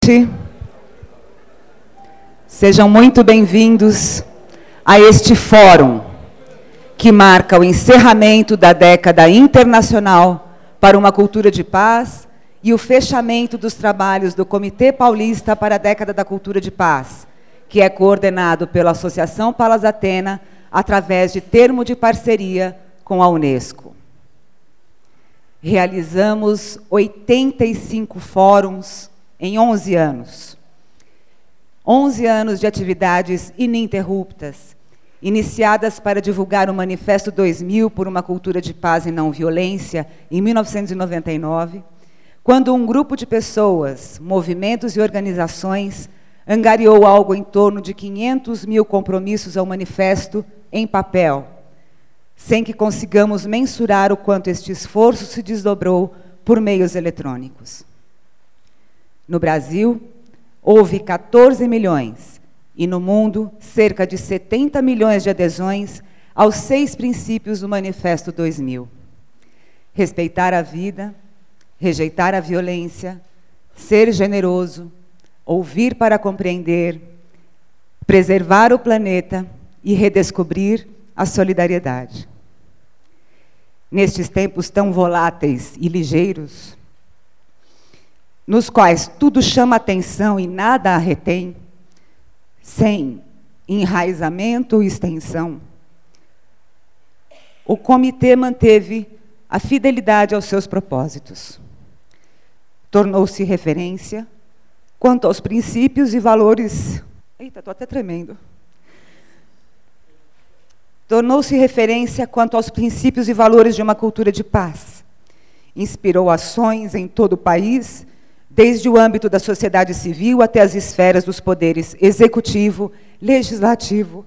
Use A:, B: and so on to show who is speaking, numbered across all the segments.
A: Sejam muito bem-vindos a este fórum, que marca o encerramento da década internacional para uma cultura de paz e o fechamento dos trabalhos do Comitê Paulista para a Década da Cultura de Paz, que é coordenado pela Associação Palas Atena através de termo de parceria com a Unesco. Realizamos 85 fóruns em 11 anos. 11 anos de atividades ininterruptas, iniciadas para divulgar o Manifesto 2000 por uma cultura de paz e não violência, em 1999, quando um grupo de pessoas, movimentos e organizações angariou algo em torno de 500 mil compromissos ao Manifesto em papel, sem que consigamos mensurar o quanto este esforço se desdobrou por meios eletrônicos. No Brasil, houve 14 milhões, e no mundo, cerca de 70 milhões de adesões aos 6 princípios do Manifesto 2000. Respeitar a vida, rejeitar a violência, ser generoso, ouvir para compreender, preservar o planeta e redescobrir a solidariedade. Nestes tempos tão voláteis e ligeiros, nos quais tudo chama atenção e nada a retém, sem enraizamento e extensão, o comitê manteve a fidelidade aos seus propósitos. Tornou-se referência quanto aos princípios e valores... Eita, estou até tremendo. Tornou-se referência quanto aos princípios e valores de uma cultura de paz. Inspirou ações em todo o país, desde o âmbito da sociedade civil até as esferas dos poderes executivo, legislativo,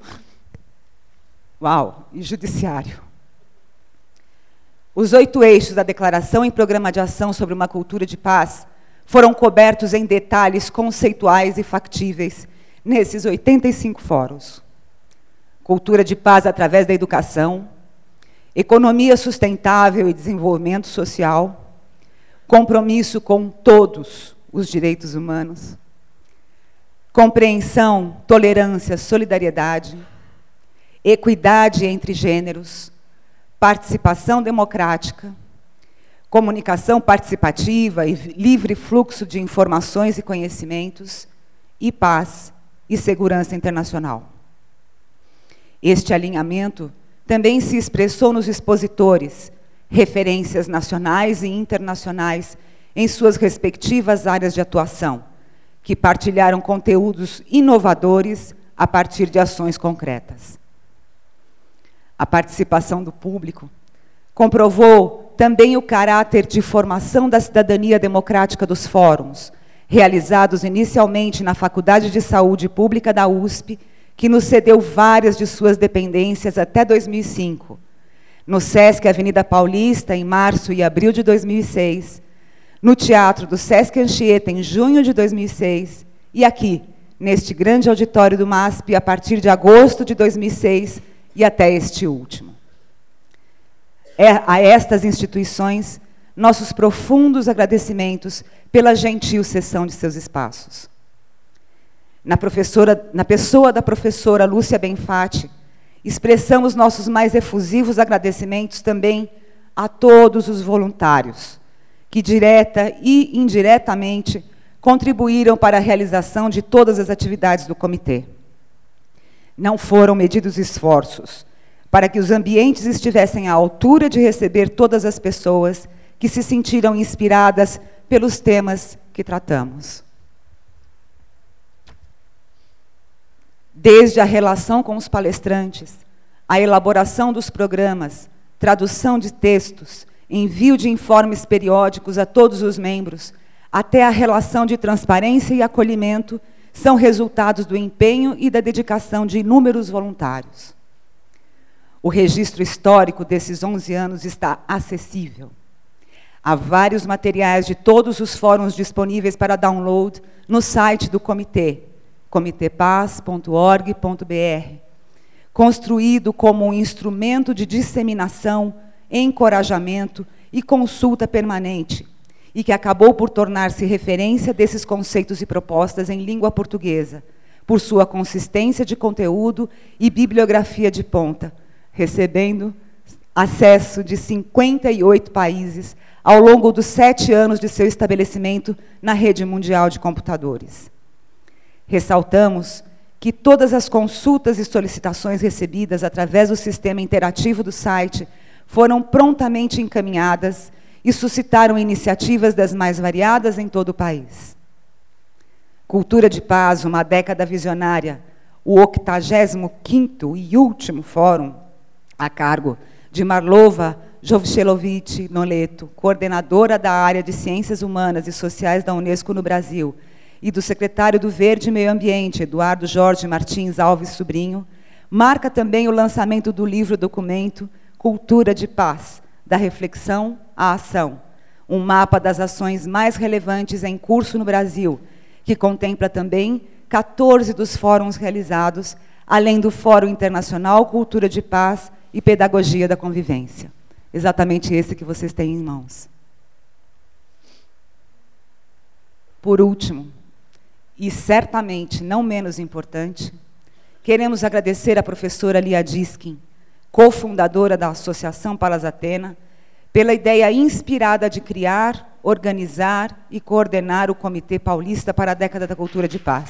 A: e judiciário. Os 8 eixos da Declaração em Programa de Ação sobre uma Cultura de Paz foram cobertos em detalhes conceituais e factíveis nesses 85 fóruns. Cultura de paz através da educação, economia sustentável e desenvolvimento social, compromisso com todos os direitos humanos, compreensão, tolerância, solidariedade, equidade entre gêneros, participação democrática, comunicação participativa e livre fluxo de informações e conhecimentos, e paz e segurança internacional. Este alinhamento também se expressou nos expositores, referências nacionais e internacionais em suas respectivas áreas de atuação, que partilharam conteúdos inovadores a partir de ações concretas. A participação do público comprovou também o caráter de formação da cidadania democrática dos fóruns, realizados inicialmente na Faculdade de Saúde Pública da USP, que nos cedeu várias de suas dependências até 2005, no Sesc Avenida Paulista, em março e abril de 2006, no Teatro do Sesc Anchieta, em junho de 2006, e aqui, neste grande auditório do MASP, a partir de agosto de 2006 e até este último. A estas instituições, nossos profundos agradecimentos pela gentil cessão de seus espaços. Na pessoa da professora Lúcia Benfatti, expressamos nossos mais efusivos agradecimentos também a todos os voluntários, que direta e indiretamente contribuíram para a realização de todas as atividades do comitê. Não foram medidos esforços para que os ambientes estivessem à altura de receber todas as pessoas que se sentiram inspiradas pelos temas que tratamos. Desde a relação com os palestrantes, a elaboração dos programas, tradução de textos, envio de informes periódicos a todos os membros, até a relação de transparência e acolhimento, são resultados do empenho e da dedicação de inúmeros voluntários. O registro histórico desses 11 anos está acessível. Há vários materiais de todos os fóruns disponíveis para download no site do comitê, comitepaz.org.br, construído como um instrumento de disseminação, encorajamento e consulta permanente, e que acabou por tornar-se referência desses conceitos e propostas em língua portuguesa, por sua consistência de conteúdo e bibliografia de ponta, recebendo acesso de 58 países ao longo dos 7 anos de seu estabelecimento na rede mundial de computadores. Ressaltamos que todas as consultas e solicitações recebidas através do sistema interativo do site foram prontamente encaminhadas e suscitaram iniciativas das mais variadas em todo o país. Cultura de Paz, uma década visionária, o 85º e último fórum, a cargo de Marlova Jovchelovich Noleto, coordenadora da área de Ciências Humanas e Sociais da Unesco no Brasil, e do secretário do Verde e Meio Ambiente, Eduardo Jorge Martins Alves Sobrinho, marca também o lançamento do livro-documento Cultura de Paz, da reflexão à ação, um mapa das ações mais relevantes em curso no Brasil, que contempla também 14 dos fóruns realizados, além do Fórum Internacional Cultura de Paz e Pedagogia da Convivência. Exatamente esse que vocês têm em mãos. Por último, e certamente não menos importante, queremos agradecer à professora Lia Diskin, cofundadora da Associação Palas Atena, pela ideia inspirada de criar, organizar e coordenar o Comitê Paulista para a Década da Cultura de Paz.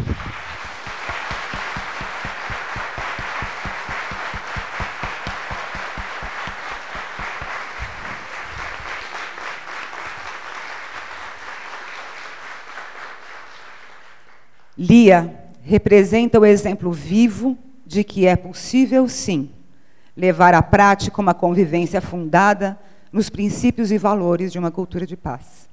A: Lia representa o exemplo vivo de que é possível, sim, levar à prática uma convivência fundada nos princípios e valores de uma cultura de paz.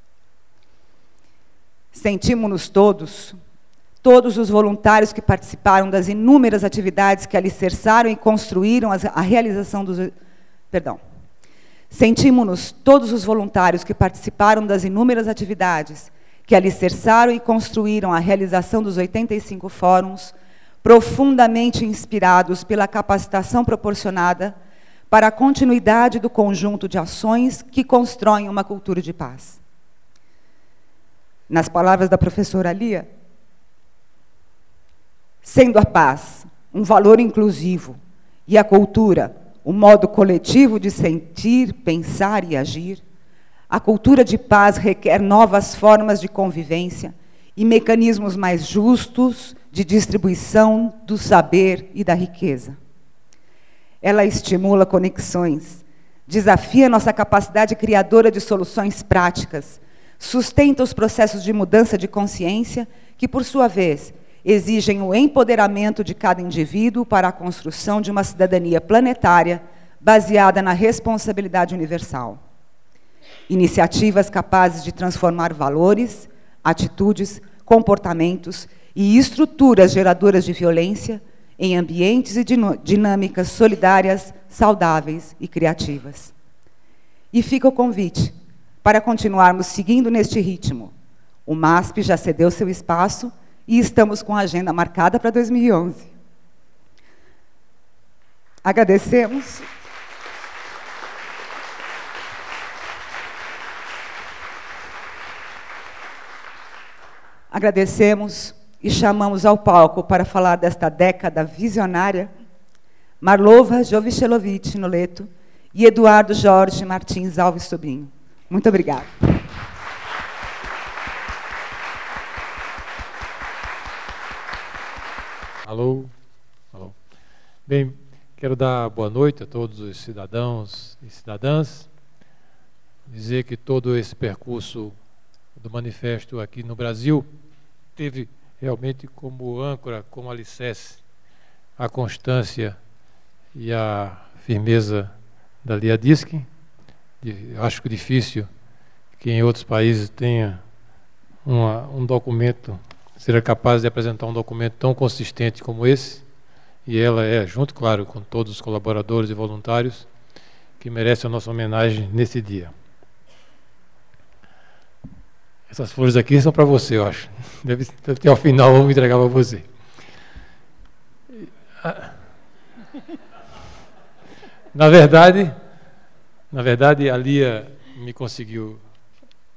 A: Sentimos-nos todos os voluntários que participaram das inúmeras atividades que alicerçaram e construíram a realização dos... Sentimos-nos todos os voluntários que participaram das inúmeras atividades que alicerçaram e construíram a realização dos 85 fóruns, profundamente inspirados pela capacitação proporcionada para a continuidade do conjunto de ações que constroem uma cultura de paz. Nas palavras da professora Lia, sendo a paz um valor inclusivo e a cultura o modo coletivo de sentir, pensar e agir, a cultura de paz requer novas formas de convivência e mecanismos mais justos de distribuição do saber e da riqueza. Ela estimula conexões, desafia nossa capacidade criadora de soluções práticas, sustenta os processos de mudança de consciência que, por sua vez, exigem o empoderamento de cada indivíduo para a construção de uma cidadania planetária baseada na responsabilidade universal. Iniciativas capazes de transformar valores, atitudes, comportamentos e estruturas geradoras de violência em ambientes e dinâmicas solidárias, saudáveis e criativas. E fica o convite para continuarmos seguindo neste ritmo. O MASP já cedeu seu espaço e estamos com a agenda marcada para 2011. Agradecemos. Agradecemos e chamamos ao palco para falar desta década visionária Marlova Jovchelovich Noleto e Eduardo Jorge Martins Alves Sobrinho. Muito obrigada.
B: Alô? Alô. Bem, quero dar boa noite a todos os cidadãos e cidadãs, dizer que todo esse percurso do manifesto aqui no Brasil teve realmente como âncora, como alicerce, a constância e a firmeza da Lia Diskin. Acho que difícil que em outros países tenha um documento, seja capaz de apresentar um documento tão consistente como esse, e ela é, junto, claro, com todos os colaboradores e voluntários, que merece a nossa homenagem nesse dia. Essas flores aqui são para você, eu acho. Deve ter ao final, eu vou entregar para você. Na verdade, a Lia me conseguiu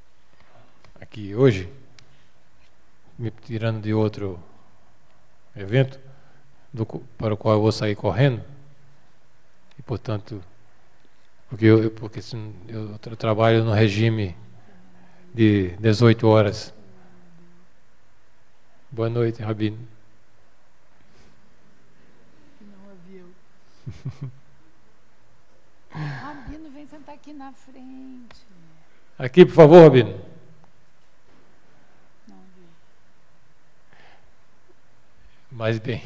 B: aqui hoje, me tirando de outro evento, para o qual eu vou sair correndo, e portanto, porque eu trabalho no regime de 18 horas. Boa noite, Rabino.
C: Não ouviu. Rabino, vem sentar aqui na frente.
B: Aqui, por favor, Rabino.
C: Não ouviu.
B: Mais bem.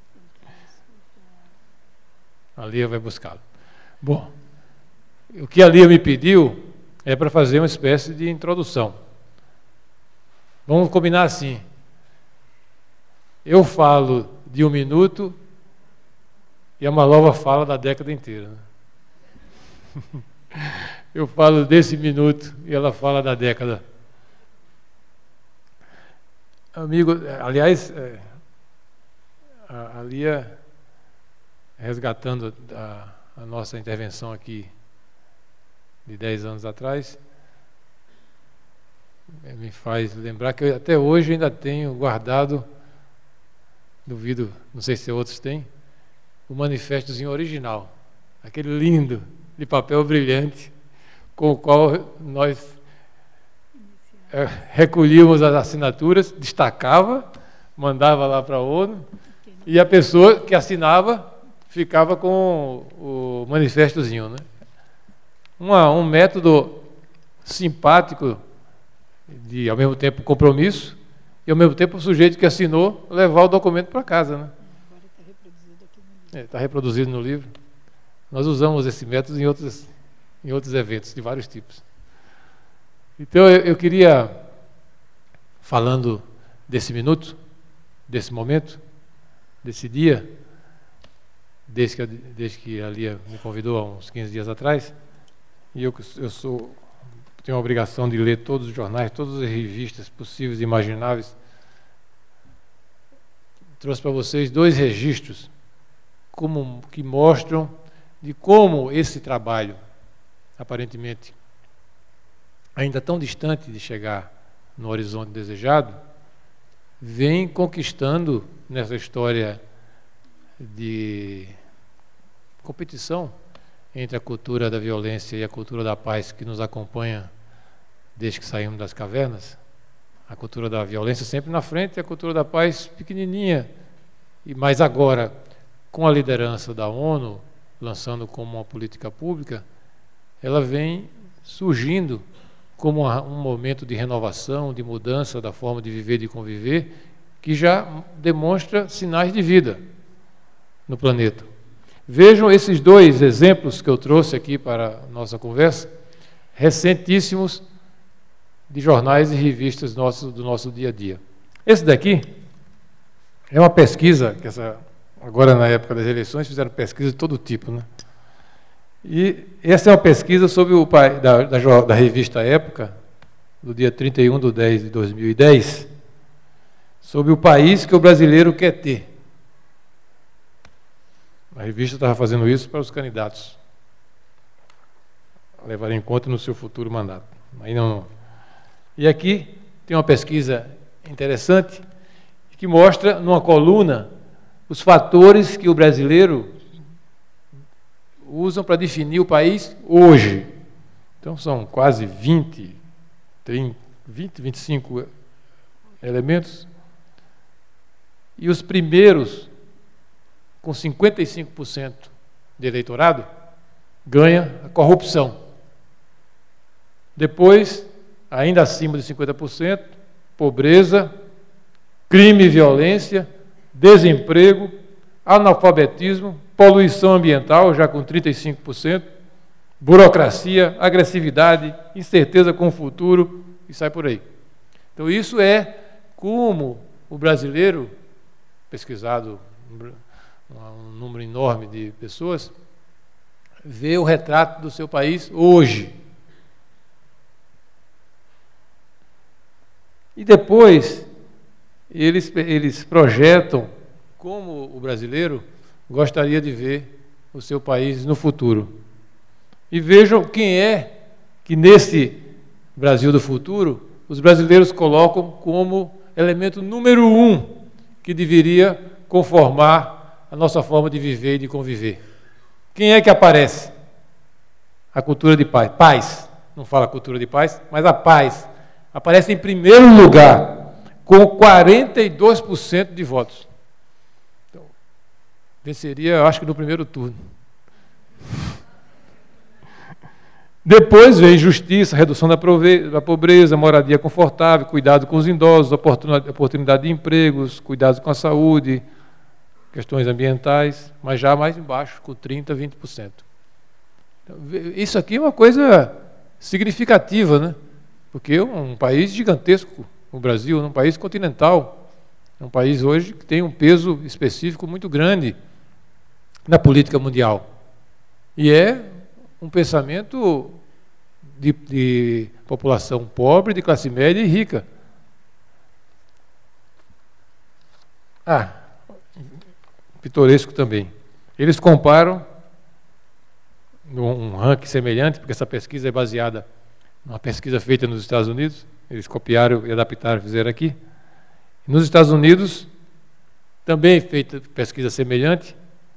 B: A Lia vai buscá-lo. Bom, o que a Lia me pediu é para fazer uma espécie de introdução. Vamos combinar assim. Eu falo de 1 minuto e a Malova fala da década inteira. Eu falo desse minuto e ela fala da década. Amigo, aliás, a Lia, resgatando a nossa intervenção aqui de 10 anos atrás, me faz lembrar que eu até hoje ainda tenho guardado, duvido, não sei se outros têm, o manifestozinho original, aquele lindo, de papel brilhante, com o qual nós recolhíamos as assinaturas, destacava, mandava lá para a ONU, e a pessoa que assinava ficava com o manifestozinho, né? Um método simpático de, ao mesmo tempo, compromisso e, ao mesmo tempo, o sujeito que assinou levar o documento para casa, né?
C: Agora está reproduzido aqui no livro.
B: Está reproduzido no livro. Nós usamos esse método em outros eventos, de vários tipos. Então, eu queria, falando desse minuto, desse momento, desse dia, desde que a Lia me convidou há uns 15 dias atrás, e eu tenho a obrigação de ler todos os jornais, todas as revistas possíveis e imagináveis. Trouxe para vocês 2 registros que mostram de como esse trabalho, aparentemente ainda tão distante de chegar no horizonte desejado, vem conquistando nessa história de competição entre a cultura da violência e a cultura da paz que nos acompanha desde que saímos das cavernas. A cultura da violência sempre na frente e a cultura da paz pequenininha. Mas agora, com a liderança da ONU, lançando como uma política pública, ela vem surgindo como um momento de renovação, de mudança da forma de viver e de conviver, que já demonstra sinais de vida no planeta. Vejam esses 2 exemplos que eu trouxe aqui para a nossa conversa, recentíssimos, de jornais e revistas do nosso dia a dia. Esse daqui é uma pesquisa, agora na época das eleições fizeram pesquisa de todo tipo, né? E essa é uma pesquisa sobre da revista Época, do dia 31/10/2010, sobre o país que o brasileiro quer ter. A revista estava fazendo isso para os candidatos levarem em conta no seu futuro mandato. Aí não. E aqui tem uma pesquisa interessante que mostra, numa coluna, os fatores que o brasileiro usam para definir o país hoje. Então são quase 25 elementos. E os primeiros, com 55% de eleitorado, ganha a corrupção. Depois, ainda acima de 50%, pobreza, crime e violência, desemprego, analfabetismo, poluição ambiental, já com 35%, burocracia, agressividade, incerteza com o futuro, e sai por aí. Então, isso é como o brasileiro, pesquisado um número enorme de pessoas, vê o retrato do seu país hoje. E depois, eles projetam como o brasileiro gostaria de ver o seu país no futuro. E vejam quem é que nesse Brasil do futuro os brasileiros colocam como elemento número 1 que deveria conformar a nossa forma de viver e de conviver. Quem é que aparece? A cultura de paz. Paz. Não fala cultura de paz, mas a paz. Aparece em primeiro lugar, com 42% de votos. Então, venceria, eu acho que no primeiro turno. Depois vem justiça, redução da pobreza, moradia confortável, cuidado com os idosos, oportunidade de empregos, cuidados com a saúde, questões ambientais, mas já mais embaixo, com 30%, 20%. Então, isso aqui é uma coisa significativa, né? Porque é um país gigantesco, o Brasil, é um país continental, é um país hoje que tem um peso específico muito grande na política mundial. E é um pensamento de população pobre, de classe média e rica. Pitoresco também. Eles comparam, num ranking semelhante, porque essa pesquisa é baseada numa pesquisa feita nos Estados Unidos, eles copiaram e adaptaram, fizeram aqui. Nos Estados Unidos, também feita pesquisa semelhante,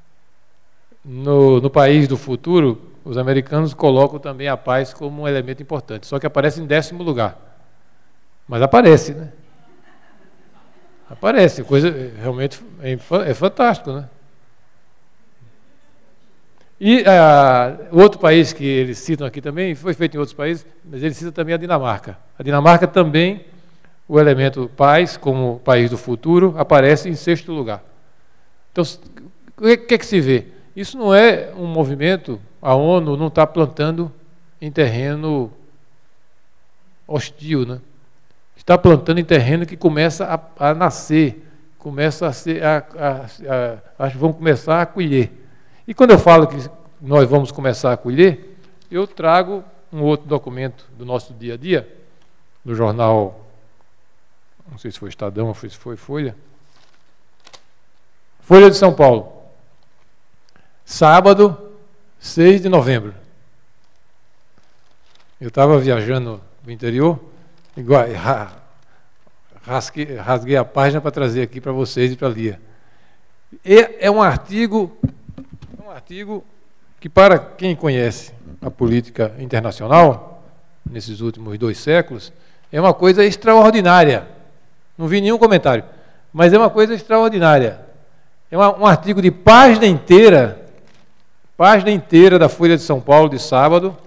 B: no país do futuro, os americanos colocam também a paz como um elemento importante, só que aparece em 10º lugar. Mas aparece, né? Aparece, coisa realmente é fantástico, né? E outro país que eles citam aqui também, foi feito em outros países, mas eles citam também a Dinamarca. A Dinamarca também, o elemento paz, como país do futuro, aparece em 6º lugar. Então, o que é que se vê? Isso não é um movimento, a ONU não está plantando em terreno hostil, né? Está plantando em terreno que começa a nascer, começa a ser, acho que vamos começar a colher. E quando eu falo que nós vamos começar a colher, eu trago um outro documento do nosso dia a dia, do jornal, não sei se foi Estadão ou se foi Folha de São Paulo. Sábado, 6 de novembro. Eu estava viajando no interior, rasguei a página para trazer aqui para vocês e para a Lia. É um artigo que, para quem conhece a política internacional, nesses últimos 2 séculos, é uma coisa extraordinária. Não vi nenhum comentário, mas é uma coisa extraordinária. É um artigo de página inteira da Folha de São Paulo, de sábado,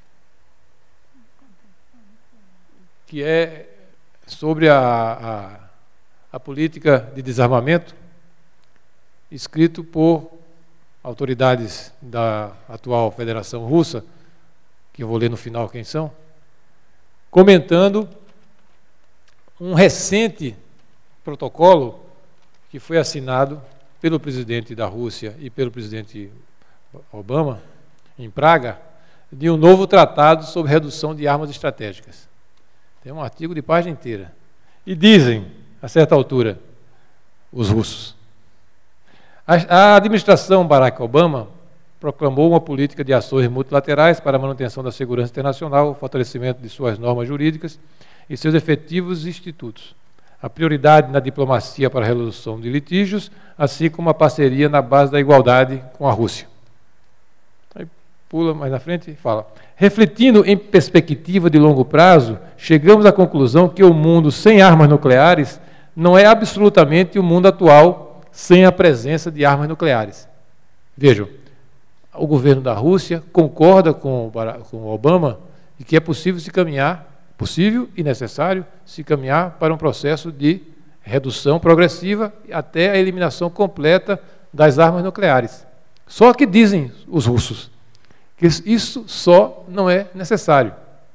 B: que é sobre a política de desarmamento, escrito por autoridades da atual Federação Russa, que eu vou ler no final quem são, comentando um recente protocolo que foi assinado pelo presidente da Rússia e pelo presidente Obama, em Praga, de um novo tratado sobre redução de armas estratégicas. Tem um artigo de página inteira. E dizem, a certa altura, os russos, a administração Barack Obama proclamou uma política de ações multilaterais para a manutenção da segurança internacional, o fortalecimento de suas normas jurídicas e seus efetivos institutos. A prioridade na diplomacia para a resolução de litígios, assim como a parceria na base da igualdade com a Rússia. Aí pula mais na frente e fala: refletindo em perspectiva de longo prazo, chegamos à conclusão que o mundo sem armas nucleares não é absolutamente o mundo atual sem a presença de armas nucleares. Vejam, o governo da Rússia concorda com o Obama de que é possível e necessário se caminhar para um processo de redução progressiva até a eliminação completa das armas nucleares. Só que dizem os russos que isso só não é necessário.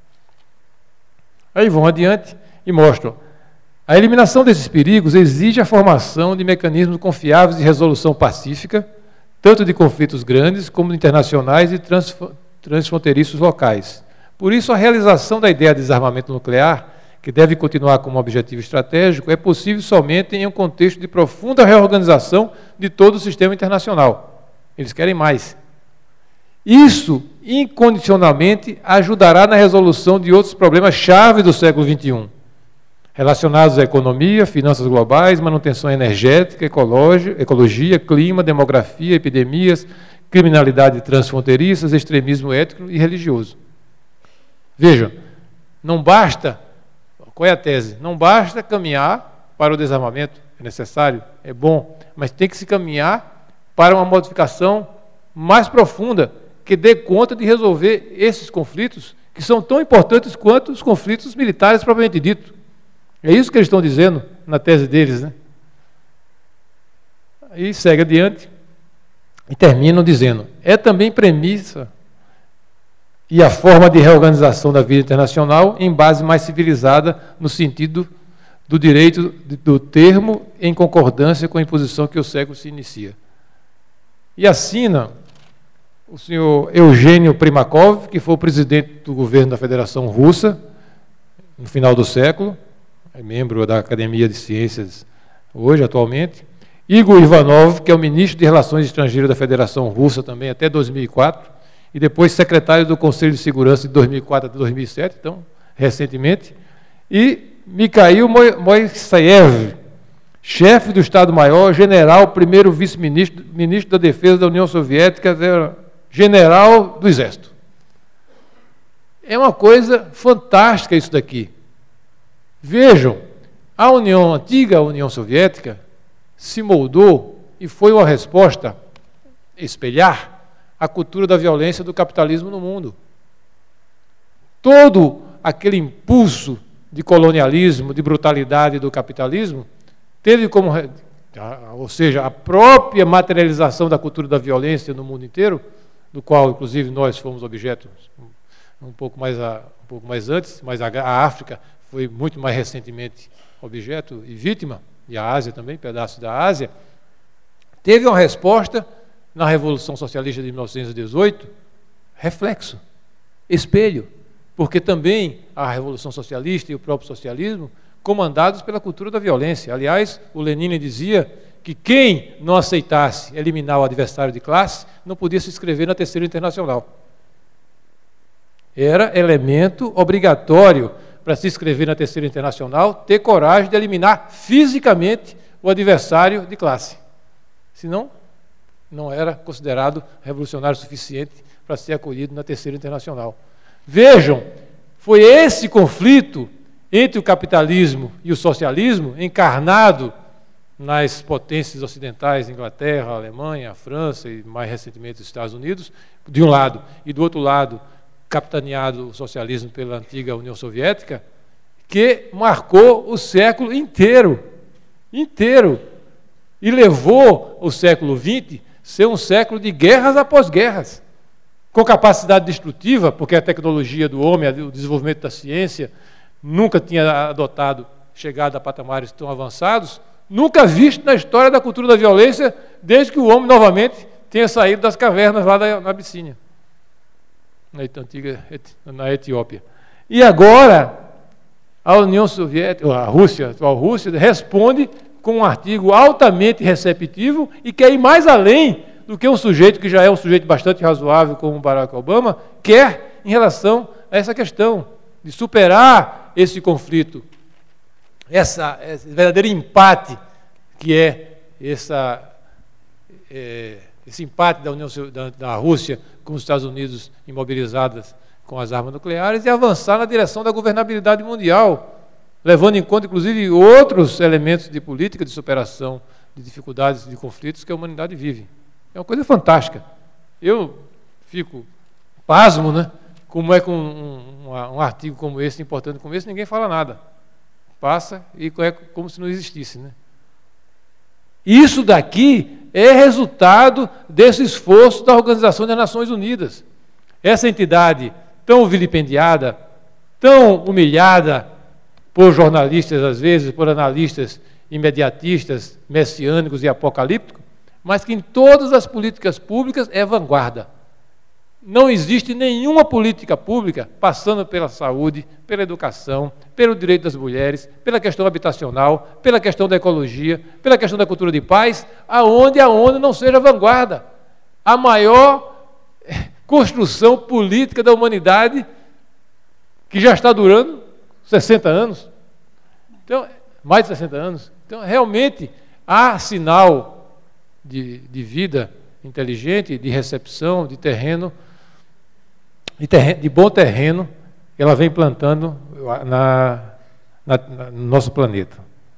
B: Aí vão adiante e mostram: a eliminação desses perigos exige a formação de mecanismos confiáveis de resolução pacífica, tanto de conflitos grandes como internacionais e transfronteiriços locais. Por isso, a realização da ideia de desarmamento nuclear, que deve continuar como objetivo estratégico, é possível somente em um contexto de profunda reorganização de todo o sistema internacional. Eles querem mais. Isso, incondicionalmente, ajudará na resolução de outros problemas-chave do século XXI, relacionados à economia, finanças globais, manutenção energética, ecologia, clima, demografia, epidemias, criminalidade transfronteiriça, extremismo étnico e religioso. Vejam, não basta, qual é a tese? Não basta caminhar para o desarmamento, é necessário, é bom, mas tem que se caminhar para uma modificação mais profunda, que dê conta de resolver esses conflitos, que são tão importantes quanto os conflitos militares propriamente dito. É isso que eles estão dizendo na tese deles, né? Aí segue adiante e terminam dizendo: é também premissa e a forma de reorganização da vida internacional em base mais civilizada no sentido do direito do termo em concordância com a imposição que o século se inicia. E assina o senhor Eugênio Primakov, que foi o presidente do governo da Federação Russa no final do século, é membro da Academia de Ciências hoje, atualmente. Igor Ivanov, que é o ministro de Relações Estrangeiras da Federação Russa também até 2004, e depois secretário do Conselho de Segurança de 2004 até 2007, então, recentemente. E Mikhail Moissaev, chefe do Estado-Maior, general, primeiro vice-ministro, ministro da Defesa da União Soviética, general do Exército. É uma coisa fantástica isso daqui. Vejam, a antiga União Soviética se moldou e foi uma resposta espelhar a cultura da violência do capitalismo no mundo. Todo aquele impulso de colonialismo, de brutalidade do capitalismo, teve como, ou seja, a própria materialização da cultura da violência no mundo inteiro, do qual, inclusive, nós fomos objeto um pouco mais antes, mas a África foi muito mais recentemente objeto e vítima, e a Ásia também, pedaço da Ásia, teve uma resposta na Revolução Socialista de 1918, reflexo, espelho, porque também a Revolução Socialista e o próprio socialismo comandados pela cultura da violência. Aliás, o Lenin dizia que quem não aceitasse eliminar o adversário de classe não podia se inscrever na Terceira Internacional. Era elemento obrigatório para se inscrever na Terceira Internacional ter coragem de eliminar fisicamente o adversário de classe. Senão, não era considerado revolucionário suficiente para ser acolhido na Terceira Internacional. Vejam, foi esse conflito entre o capitalismo e o socialismo, encarnado nas potências ocidentais, Inglaterra, Alemanha, França e mais recentemente os Estados Unidos, de um lado, e do outro lado, capitaneado o socialismo pela antiga União Soviética, que marcou o século inteiro, e levou o século XX a ser um século de guerras após guerras, com capacidade destrutiva, porque a tecnologia do homem, o desenvolvimento da ciência, nunca tinha chegado a patamares tão avançados, nunca visto na história da cultura da violência, desde que o homem novamente tenha saído das cavernas lá na Abissínia, na Etiópia. E agora, a União Soviética, a atual Rússia, responde com um artigo altamente receptivo e quer ir mais além do que um sujeito que já é um sujeito bastante razoável, como Barack Obama, quer em relação a essa questão de superar esse conflito, esse verdadeiro empate que é esse empate da Rússia com os Estados Unidos imobilizadas com as armas nucleares e avançar na direção da governabilidade mundial, levando em conta, inclusive, outros elementos de política de superação de dificuldades, de conflitos que a humanidade vive. É uma coisa fantástica. Eu fico pasmo, né? Como é que um artigo como esse, importante como esse, ninguém fala nada. Passa e é como se não existisse, né? Isso daqui é resultado desse esforço da Organização das Nações Unidas. Essa entidade tão vilipendiada, tão humilhada por jornalistas, às vezes, por analistas imediatistas, messiânicos e apocalípticos, mas que em todas as políticas públicas é vanguarda. Não existe nenhuma política pública passando pela saúde, pela educação, pelo direito das mulheres, pela questão habitacional, pela questão da ecologia, pela questão da cultura de paz, aonde a ONU não seja vanguarda. A maior construção política da humanidade que já está durando 60 anos. Então, mais de 60 anos. Então, realmente, há sinal de vida inteligente, de recepção, de terreno, de bom terreno, que ela vem plantando no nosso planeta.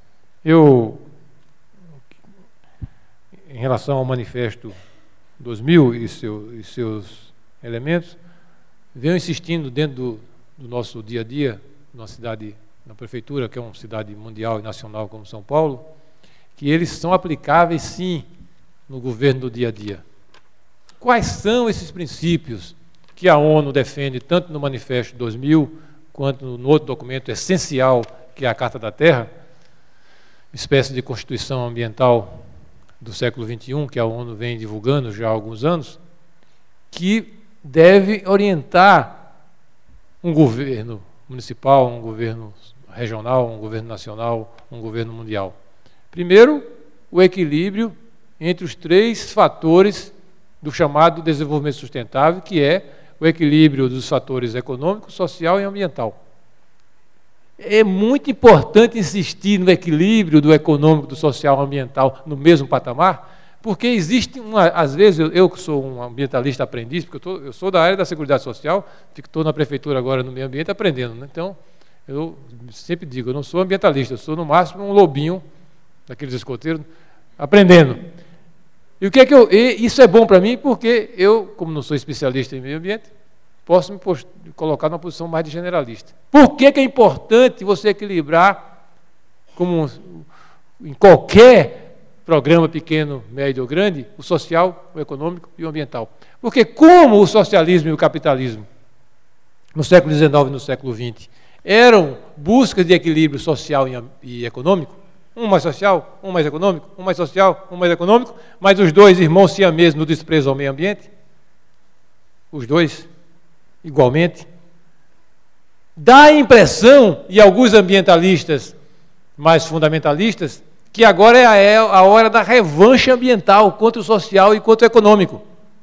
B: Em relação ao Manifesto 2000 e seus elementos, venho insistindo dentro do nosso dia a dia, na cidade, na prefeitura, que é uma cidade mundial e nacional como São Paulo, que eles são aplicáveis, sim, no governo do dia a dia. Quais são esses princípios que a ONU defende, tanto no Manifesto 2000, quanto no outro documento essencial, que é a Carta da Terra, espécie de Constituição Ambiental do século XXI, que a ONU vem divulgando já há alguns anos, que deve orientar um governo municipal, um governo regional, um governo nacional, um governo mundial. Primeiro, o equilíbrio entre os 3 fatores do chamado desenvolvimento sustentável, que é o equilíbrio dos fatores econômico, social e ambiental. É muito importante insistir no equilíbrio do econômico, do social e ambiental no mesmo patamar, porque existe, às vezes, eu que sou um ambientalista aprendiz, porque eu sou da área da Seguridade Social, estou na prefeitura agora no meio ambiente aprendendo, né? Então, eu sempre digo, eu não sou ambientalista, eu sou no máximo um lobinho, daqueles escoteiros, aprendendo. E isso é bom para mim, porque eu, como não sou especialista em meio ambiente, posso me colocar numa posição mais de generalista. Por que é importante você equilibrar, como em qualquer programa pequeno, médio ou grande, o social, o econômico e o ambiental? Porque como o socialismo e o capitalismo, no século XIX e no século XX, eram buscas de equilíbrio social e econômico, um mais social, um mais econômico, um mais social, um mais econômico, mas os dois irmãos siameses no desprezo ao meio ambiente, os dois igualmente, dá a impressão, e alguns ambientalistas mais fundamentalistas, que agora é a hora da revanche ambiental contra o social e contra o econômico.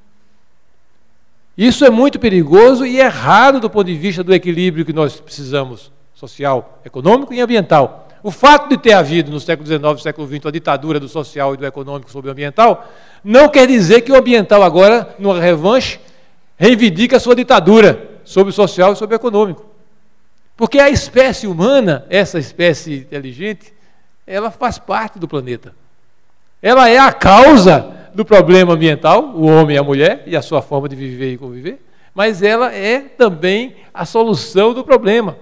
B: Isso é muito perigoso e errado do ponto de vista do equilíbrio que nós precisamos, social, econômico e ambiental. O fato de ter havido no século XIX e século XX a ditadura do social e do econômico sobre o ambiental, não quer dizer que o ambiental agora, numa revanche, reivindica a sua ditadura sobre o social e sobre o econômico. Porque a espécie humana, essa espécie inteligente, ela faz parte do planeta. Ela é a causa do problema ambiental, o homem e a mulher, e a sua forma de viver e conviver, mas ela é também a solução do problema.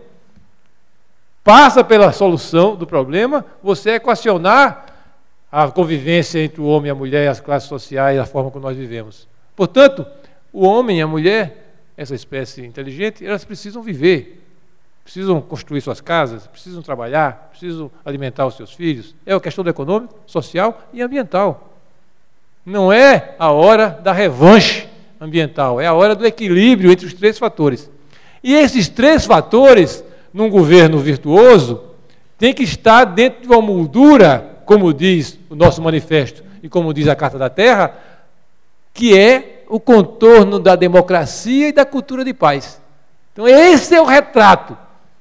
B: Passa pela solução do problema, você equacionar a convivência entre o homem e a mulher, as classes sociais, a forma como nós vivemos. Portanto, o homem e a mulher, essa espécie inteligente, elas precisam viver, precisam construir suas casas, precisam trabalhar, precisam alimentar os seus filhos. É uma questão do econômico, social e ambiental. Não é a hora da revanche ambiental, é a hora do equilíbrio entre os 3 fatores. E esses 3 fatores, num governo virtuoso, tem que estar dentro de uma moldura, como diz o nosso manifesto e como diz a Carta da Terra, que é o contorno da democracia e da cultura de paz. Então, esse é o retrato.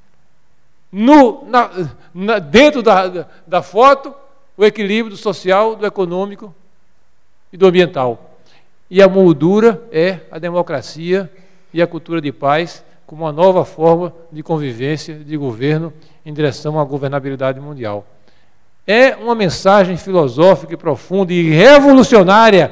B: Dentro da foto, o equilíbrio do social, do econômico e do ambiental. E a moldura é a democracia e a cultura de paz como uma nova forma de convivência, de governo, em direção à governabilidade mundial. É uma mensagem filosófica e profunda e revolucionária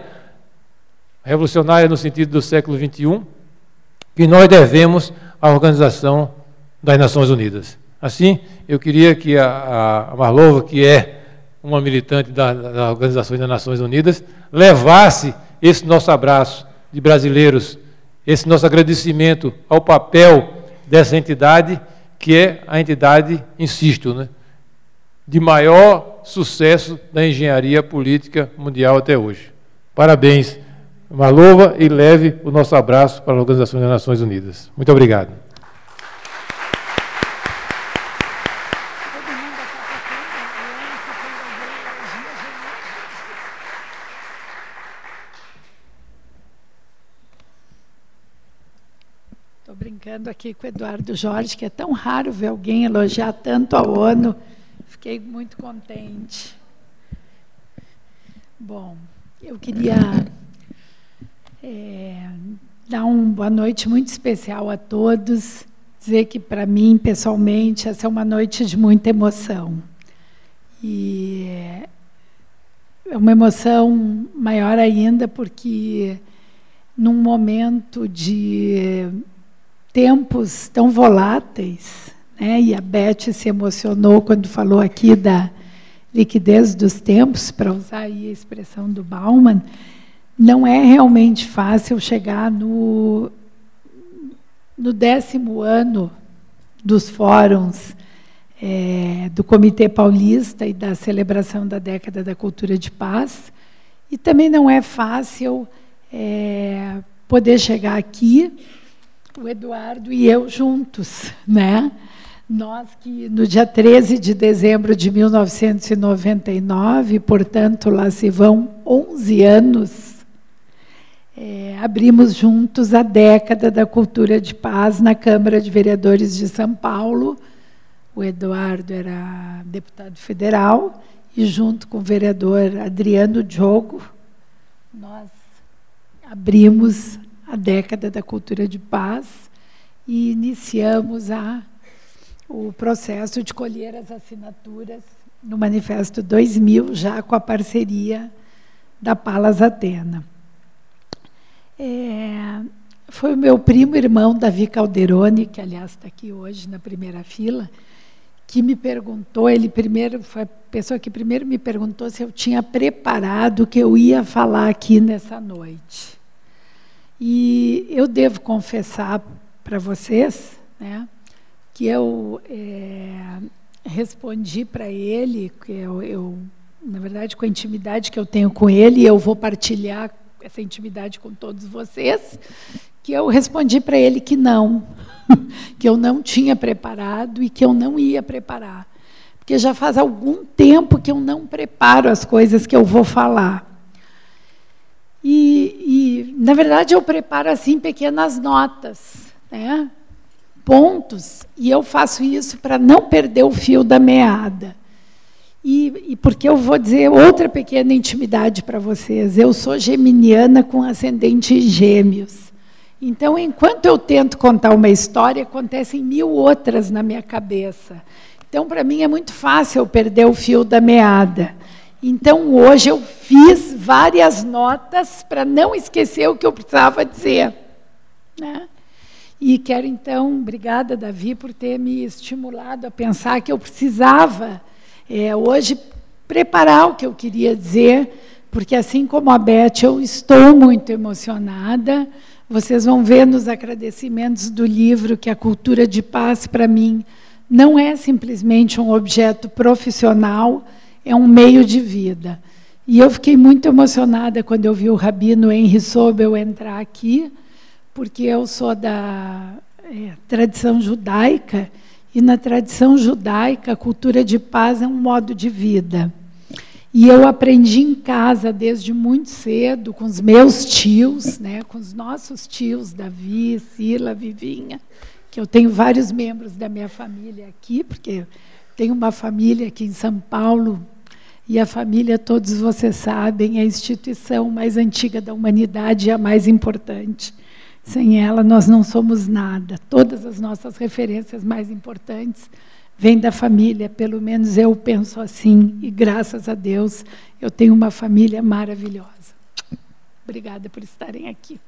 B: no sentido do século XXI, que nós devemos à Organização das Nações Unidas. Assim, eu queria que a Marlova, que é uma militante da Organização das Nações Unidas, levasse esse nosso abraço de brasileiros, esse nosso agradecimento ao papel dessa entidade, que é a entidade, insisto, né, de maior sucesso da engenharia política mundial até hoje. Parabéns, Marlova, e leve o nosso abraço para a Organização das Nações Unidas. Muito obrigado.
C: brincando aqui com o Eduardo Jorge, que é tão raro ver alguém elogiar tanto a ONU. Fiquei muito contente. Bom, eu queria dar uma boa noite muito especial a todos, dizer que, para mim, pessoalmente, essa é uma noite de muita emoção. E é uma emoção maior ainda porque, num momento de tempos tão voláteis, né, e a Beth se emocionou quando falou aqui da liquidez dos tempos, para usar aí a expressão do Bauman, não é realmente fácil chegar no 10º ano dos fóruns do Comitê Paulista e da celebração da década da cultura de paz, e também não é fácil poder chegar aqui, o Eduardo e eu juntos, né? Nós que no dia 13 de dezembro de 1999, portanto, lá se vão 11 anos, abrimos juntos a década da cultura de paz na Câmara de Vereadores de São Paulo. O Eduardo era deputado federal e, junto com o vereador Adriano Diogo, nós abrimos a década da cultura de paz e iniciamos o processo de colher as assinaturas no Manifesto 2000, já com a parceria da Palas Atena. Foi o meu primo irmão, Davi Calderoni, que, aliás, está aqui hoje na primeira fila, que me perguntou, ele primeiro foi a pessoa que primeiro me perguntou se eu tinha preparado o que eu ia falar aqui nessa noite. E eu devo confessar para vocês, né, que eu respondi para ele, que eu, na verdade, com a intimidade que eu tenho com ele, eu vou partilhar essa intimidade com todos vocês, que eu respondi para ele que não, que eu não tinha preparado e que eu não ia preparar. Porque já faz algum tempo que eu não preparo as coisas que eu vou falar. E na verdade, eu preparo assim pequenas notas, né? Pontos, e eu faço isso para não perder o fio da meada. E porque eu vou dizer outra pequena intimidade para vocês. Eu sou geminiana com ascendente em Gêmeos. Então, enquanto eu tento contar uma história, acontecem 1000 outras na minha cabeça. Então, para mim, é muito fácil eu perder o fio da meada. Então, hoje, eu fiz várias notas para não esquecer o que eu precisava dizer, né? E quero, então, obrigada, Davi, por ter me estimulado a pensar que eu precisava, hoje, preparar o que eu queria dizer, porque, assim como a Beth, eu estou muito emocionada. Vocês vão ver nos agradecimentos do livro que a cultura de paz, para mim, não é simplesmente um objeto profissional, é um meio de vida. E eu fiquei muito emocionada quando eu vi o rabino Henry Sobel entrar aqui, porque eu sou da tradição judaica, e na tradição judaica a cultura de paz é um modo de vida. E eu aprendi em casa desde muito cedo, com os meus tios, né, com os nossos tios, Davi, Sila, Vivinha, que eu tenho vários membros da minha família aqui, porque tenho uma família aqui em São Paulo, e a família, todos vocês sabem, é a instituição mais antiga da humanidade e a mais importante. Sem ela, nós não somos nada. Todas as nossas referências mais importantes vêm da família, pelo menos eu penso assim, e graças a Deus eu tenho uma família maravilhosa. Obrigada por estarem aqui.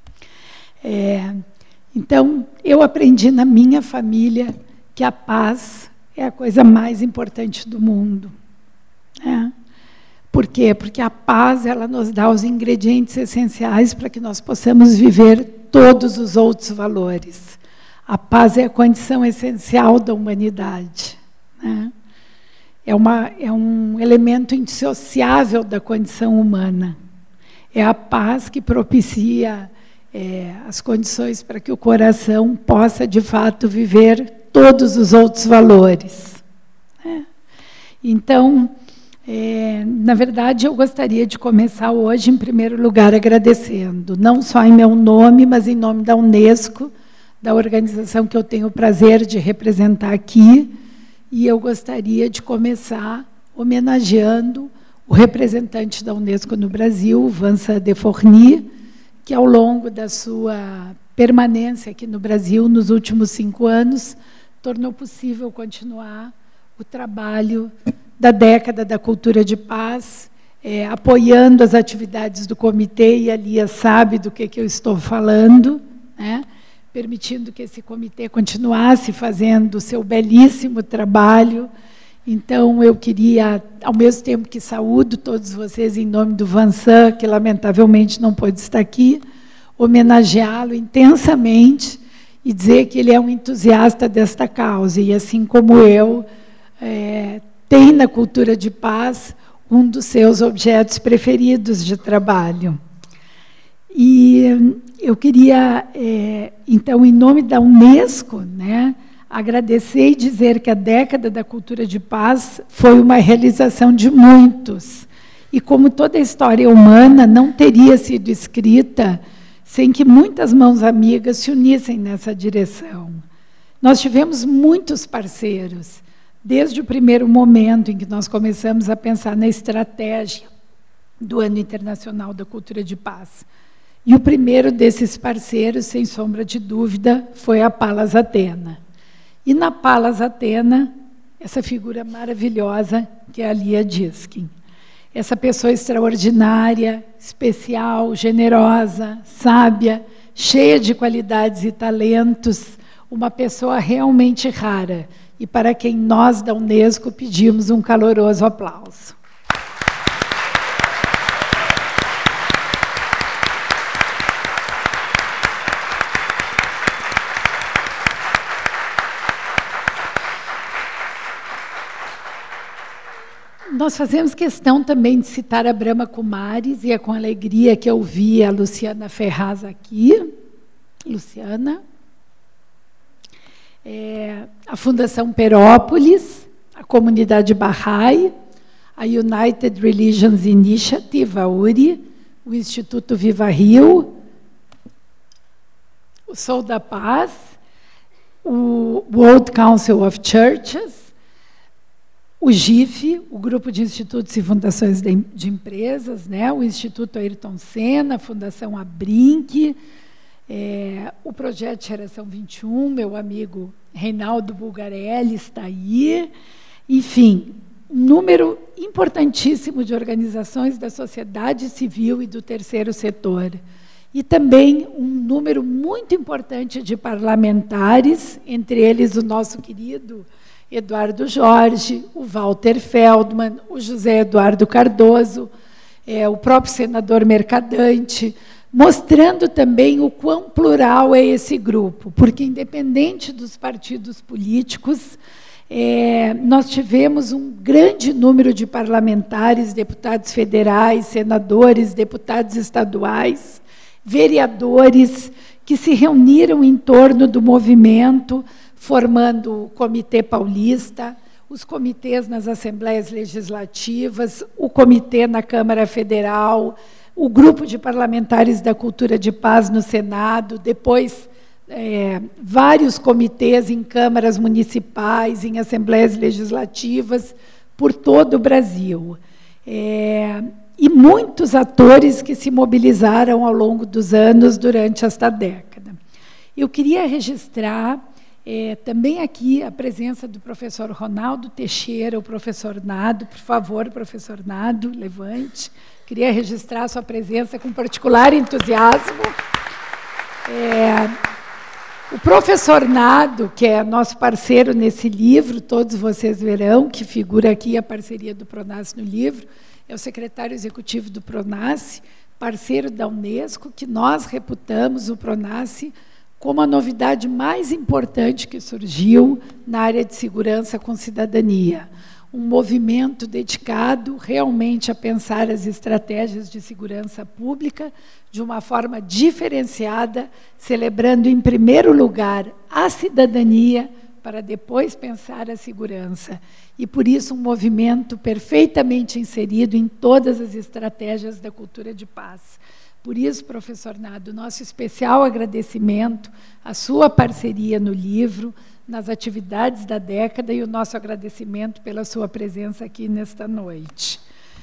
C: Então, eu aprendi na minha família que a paz é a coisa mais importante do mundo, né? Por quê? Porque a paz, ela nos dá os ingredientes essenciais para que nós possamos viver todos os outros valores. A paz é a condição essencial da humanidade, né? É um elemento indissociável da condição humana. É a paz que propicia as condições para que o coração possa, de fato, viver todos os outros valores, né? Então, na verdade, eu gostaria de começar hoje, em primeiro lugar, agradecendo, não só em meu nome, mas em nome da Unesco, da organização que eu tenho o prazer de representar aqui, e eu gostaria de começar homenageando o representante da Unesco no Brasil, Vincent Deforny, que ao longo da sua permanência aqui no Brasil, nos últimos 5 anos, tornou possível continuar o trabalho da década da cultura de paz, apoiando as atividades do comitê, e a Lia sabe do que eu estou falando, né? Permitindo que esse comitê continuasse fazendo o seu belíssimo trabalho. Então, eu queria, ao mesmo tempo que saúdo todos vocês em nome do Vincent, que lamentavelmente não pôde estar aqui, homenageá-lo intensamente e dizer que ele é um entusiasta desta causa, e assim como eu, tem na cultura de paz um dos seus objetos preferidos de trabalho. E eu queria, então, em nome da Unesco, né, agradecer e dizer que a década da cultura de paz foi uma realização de muitos. E como toda a história humana não teria sido escrita sem que muitas mãos amigas se unissem nessa direção. Nós tivemos muitos parceiros, desde o primeiro momento em que nós começamos a pensar na estratégia do Ano Internacional da Cultura de Paz. E o primeiro desses parceiros, sem sombra de dúvida, foi a Palas Athena. E na Palas Athena, essa figura maravilhosa que é a Lia Diskin. Essa pessoa extraordinária, especial, generosa, sábia, cheia de qualidades e talentos, uma pessoa realmente rara, e para quem nós da Unesco pedimos um caloroso aplauso. Nós fazemos questão também de citar a Brahma Kumaris, e é com alegria que eu vi a Luciana Ferraz aqui. Luciana. A Fundação Perópolis, a Comunidade Bahá'í, a United Religions Initiative, a URI, o Instituto Viva Rio, o Sou da Paz, o World Council of Churches, o GIF, o Grupo de Institutos e Fundações de Empresas, né? O Instituto Ayrton Senna, a Fundação Abrinq, o Projeto Geração 21, meu amigo Reinaldo Bulgarelli está aí. Enfim, um número importantíssimo de organizações da sociedade civil e do terceiro setor. E também um número muito importante de parlamentares, entre eles o nosso querido Eduardo Jorge, o Walter Feldman, o José Eduardo Cardoso, o próprio senador Mercadante, mostrando também o quão plural é esse grupo, porque, independente dos partidos políticos, nós tivemos um grande número de parlamentares, deputados federais, senadores, deputados estaduais, vereadores, que se reuniram em torno do movimento, formando o Comitê Paulista, os comitês nas Assembleias Legislativas, o comitê na Câmara Federal, o grupo de parlamentares da Cultura de Paz no Senado, depois vários comitês em câmaras municipais, em Assembleias Legislativas, por todo o Brasil. E muitos atores que se mobilizaram ao longo dos anos durante esta década. Eu queria registrar também aqui a presença do professor Ronaldo Teixeira, o professor Nado. Por favor, professor Nado, levante. Queria registrar a sua presença com particular entusiasmo. O professor Nado, que é nosso parceiro nesse livro, todos vocês verão que figura aqui a parceria do Pronasce no livro, é o secretário executivo do Pronasce, parceiro da Unesco, que nós reputamos o Pronasce como a novidade mais importante que surgiu na área de segurança com cidadania. Um movimento dedicado realmente a pensar as estratégias de segurança pública de uma forma diferenciada, celebrando, em primeiro lugar, a cidadania, para depois pensar a segurança. E, por isso, um movimento perfeitamente inserido em todas as estratégias da cultura de paz. Por isso, professor Nado, nosso especial agradecimento à sua parceria no livro, nas atividades da década, e o nosso agradecimento pela sua presença aqui nesta noite.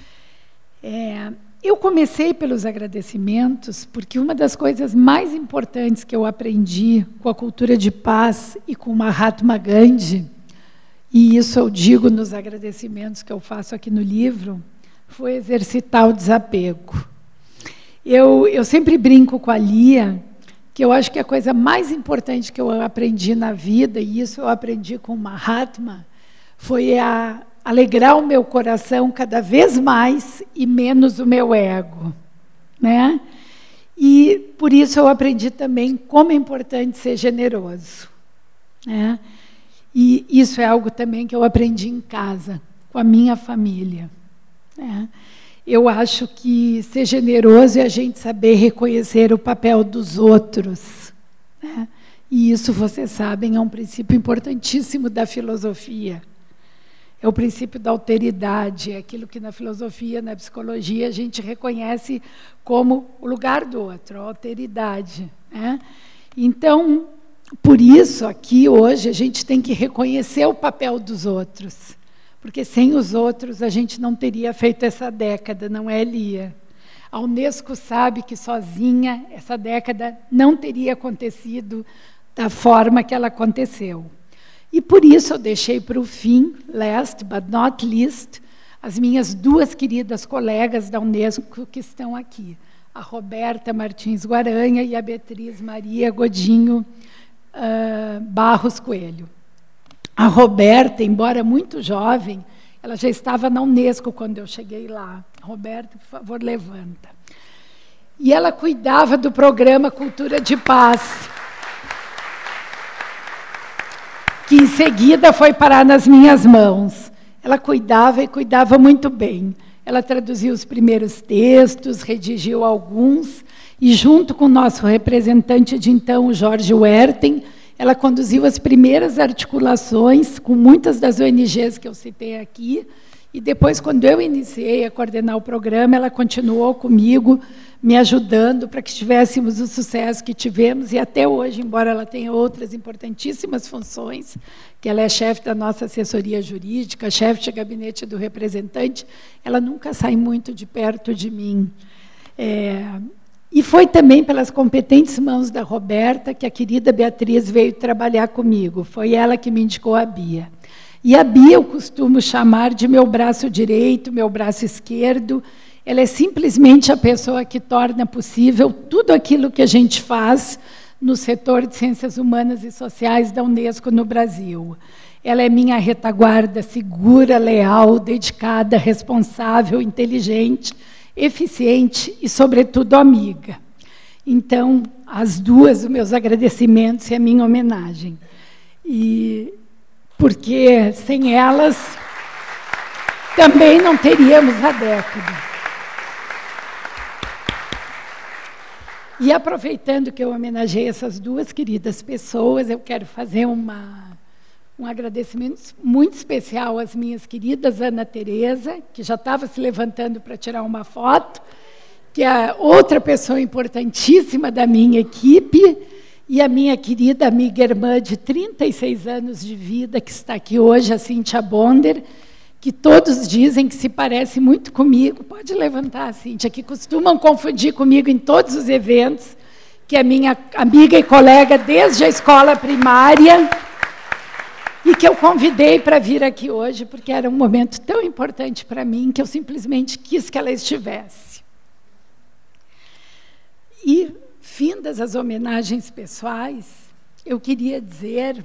C: Eu comecei pelos agradecimentos porque uma das coisas mais importantes que eu aprendi com a cultura de paz e com Mahatma Gandhi, e isso eu digo nos agradecimentos que eu faço aqui no livro, foi exercitar o desapego. Eu sempre brinco com a Lia, que eu acho que a coisa mais importante que eu aprendi na vida, e isso eu aprendi com o Mahatma, foi alegrar o meu coração cada vez mais e menos o meu ego, né? E por isso eu aprendi também como é importante ser generoso, né? E isso é algo também que eu aprendi em casa, com a minha família, né? Eu acho que ser generoso é a gente saber reconhecer o papel dos outros, né? E isso, vocês sabem, é um princípio importantíssimo da filosofia. É o princípio da alteridade, é aquilo que na filosofia, na psicologia, a gente reconhece como o lugar do outro, a alteridade, né? Então, por isso, aqui hoje, a gente tem que reconhecer o papel dos outros. Porque sem os outros a gente não teria feito essa década, não é, Lia? A Unesco sabe que sozinha essa década não teria acontecido da forma que ela aconteceu. E por isso eu deixei para o fim, last but not least, as minhas duas queridas colegas da Unesco que estão aqui, a Roberta Martins Guaranha e a Beatriz Maria Godinho Barros Coelho. A Roberta, embora muito jovem, ela já estava na Unesco quando eu cheguei lá. Roberta, por favor, levanta. E ela cuidava do programa Cultura de Paz, que em seguida foi parar nas minhas mãos. Ela cuidava e cuidava muito bem. Ela traduziu os primeiros textos, redigiu alguns, e junto com o nosso representante de então, o Jorge Werten, ela conduziu as primeiras articulações com muitas das ONGs que eu citei aqui, e depois, quando eu iniciei a coordenar o programa, ela continuou comigo, me ajudando para que tivéssemos o sucesso que tivemos, e até hoje, embora ela tenha outras importantíssimas funções, que ela é chefe da nossa assessoria jurídica, chefe de gabinete do representante, ela nunca sai muito de perto de mim. E foi também pelas competentes mãos da Roberta que a querida Beatriz veio trabalhar comigo. Foi ela que me indicou a Bia. E a Bia eu costumo chamar de meu braço direito, meu braço esquerdo. Ela é simplesmente a pessoa que torna possível tudo aquilo que a gente faz no setor de ciências humanas e sociais da Unesco no Brasil. Ela é minha retaguarda segura, leal, dedicada, responsável, inteligente, eficiente e, sobretudo, amiga. Então, as duas, os meus agradecimentos e a minha homenagem. E porque sem elas também não teríamos a década. E aproveitando que eu homenageei essas duas queridas pessoas, eu quero fazer um agradecimento muito especial às minhas queridas Ana Tereza, que já estava se levantando para tirar uma foto, que é outra pessoa importantíssima da minha equipe, e a minha querida amiga irmã de 36 anos de vida, que está aqui hoje, a Cíntia Bonder, que todos dizem que se parece muito comigo. Pode levantar, Cíntia, que costumam confundir comigo em todos os eventos, que é minha amiga e colega desde a escola primária, e que eu convidei para vir aqui hoje, porque era um momento tão importante para mim, que eu simplesmente quis que ela estivesse. E, findas as homenagens pessoais, eu queria dizer,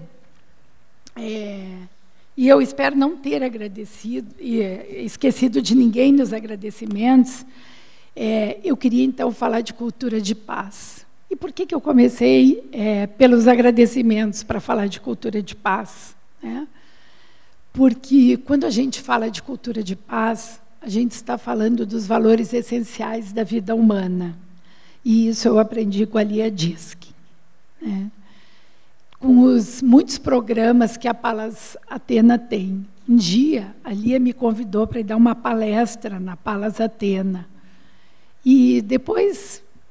C: e eu espero não ter esquecido de ninguém nos agradecimentos, eu queria, então, falar de cultura de paz. E por que eu comecei pelos agradecimentos para falar de cultura de paz? Porque, quando a gente fala de cultura de paz, a gente está falando dos valores essenciais da vida humana. E isso eu aprendi com a Lia Diskin. Com os muitos programas que a Palas Atena tem. Um dia, a Lia me convidou para ir dar uma palestra na Palas Atena. E depois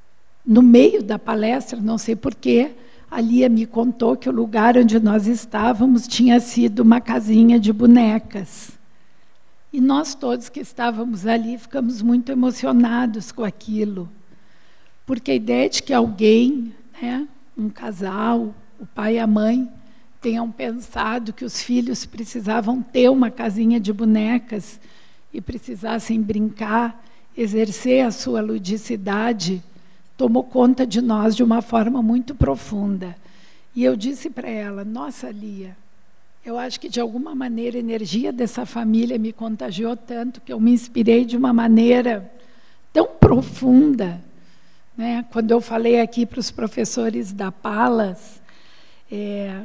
C: no meio da palestra, não sei porquê, a Lia me contou que o lugar onde nós estávamos tinha sido uma casinha de bonecas. E nós todos que estávamos ali ficamos muito emocionados com aquilo, porque a ideia de que alguém, né, um casal, o pai e a mãe, tenham pensado que os filhos precisavam ter uma casinha de bonecas e precisassem brincar, exercer a sua ludicidade, tomou conta de nós de uma forma muito profunda. E eu disse para ela, nossa, Lia, eu acho que de alguma maneira a energia dessa família me contagiou tanto que eu me inspirei de uma maneira tão profunda, né? Quando eu falei aqui para os professores da Palas, e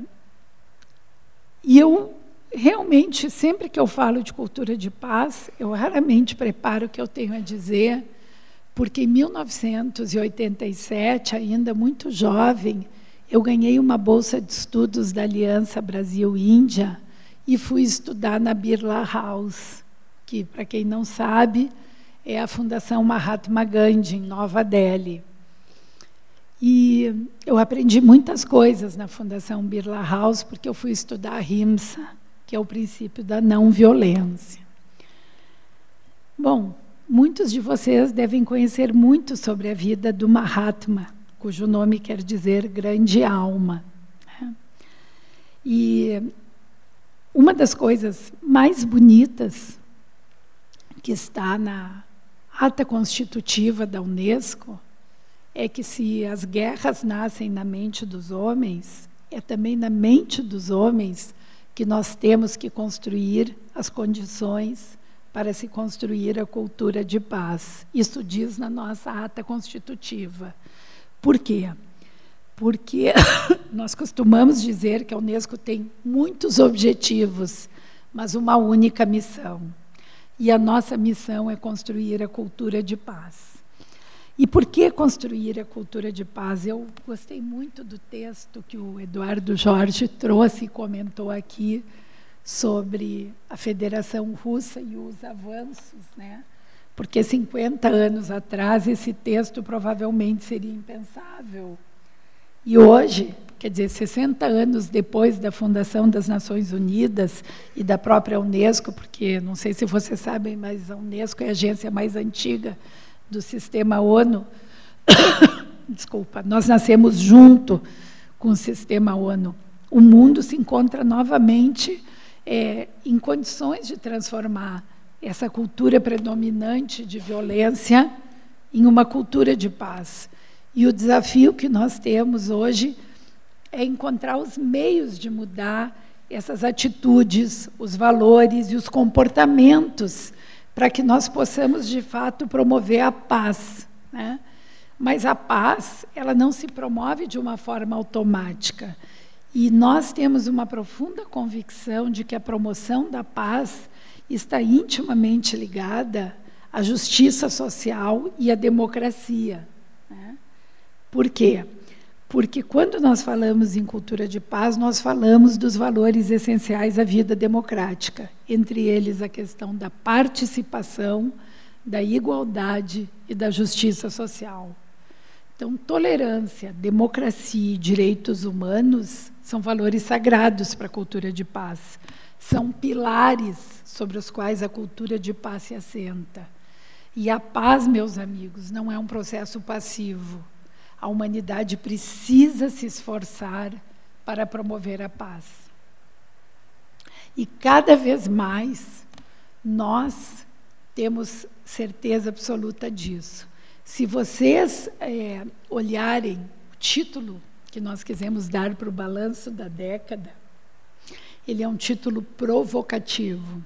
C: eu realmente, sempre que eu falo de cultura de paz, eu raramente preparo o que eu tenho a dizer, porque em 1987, ainda muito jovem, eu ganhei uma bolsa de estudos da Aliança Brasil-Índia e fui estudar na Birla House, que, para quem não sabe, é a Fundação Mahatma Gandhi, em Nova Delhi. E eu aprendi muitas coisas na Fundação Birla House, porque eu fui estudar a Ahimsa, que é o princípio da não violência. Bom, muitos de vocês devem conhecer muito sobre a vida do Mahatma, cujo nome quer dizer grande alma. E uma das coisas mais bonitas que está na ata constitutiva da Unesco é que, se as guerras nascem na mente dos homens, é também na mente dos homens que nós temos que construir as condições para se construir a cultura de paz. Isso diz na nossa ata constitutiva. Por quê? Porque nós costumamos dizer que a Unesco tem muitos objetivos, mas uma única missão. E a nossa missão é construir a cultura de paz. E por que construir a cultura de paz? Eu gostei muito do texto que o Eduardo Jorge trouxe e comentou aqui sobre a Federação Russa e os avanços, né? Porque 50 anos atrás esse texto provavelmente seria impensável. E hoje, quer dizer, 60 anos depois da fundação das Nações Unidas e da própria Unesco, porque não sei se vocês sabem, mas a Unesco é a agência mais antiga do sistema ONU. Desculpa, nós nascemos junto com o sistema ONU. O mundo se encontra novamente em condições de transformar essa cultura predominante de violência em uma cultura de paz. E o desafio que nós temos hoje é encontrar os meios de mudar essas atitudes, os valores e os comportamentos para que nós possamos, de fato, promover a paz, né? Mas a paz, ela não se promove de uma forma automática. E nós temos uma profunda convicção de que a promoção da paz está intimamente ligada à justiça social e à democracia, né? Por quê? Porque quando nós falamos em cultura de paz, nós falamos dos valores essenciais à vida democrática, entre eles a questão da participação, da igualdade e da justiça social. Então, tolerância, democracia e direitos humanos são valores sagrados para a cultura de paz. São pilares sobre os quais a cultura de paz se assenta. E a paz, meus amigos, não é um processo passivo. A humanidade precisa se esforçar para promover a paz. E cada vez mais nós temos certeza absoluta disso. Se vocês olharem o título que nós quisemos dar para o balanço da década, ele é um título provocativo.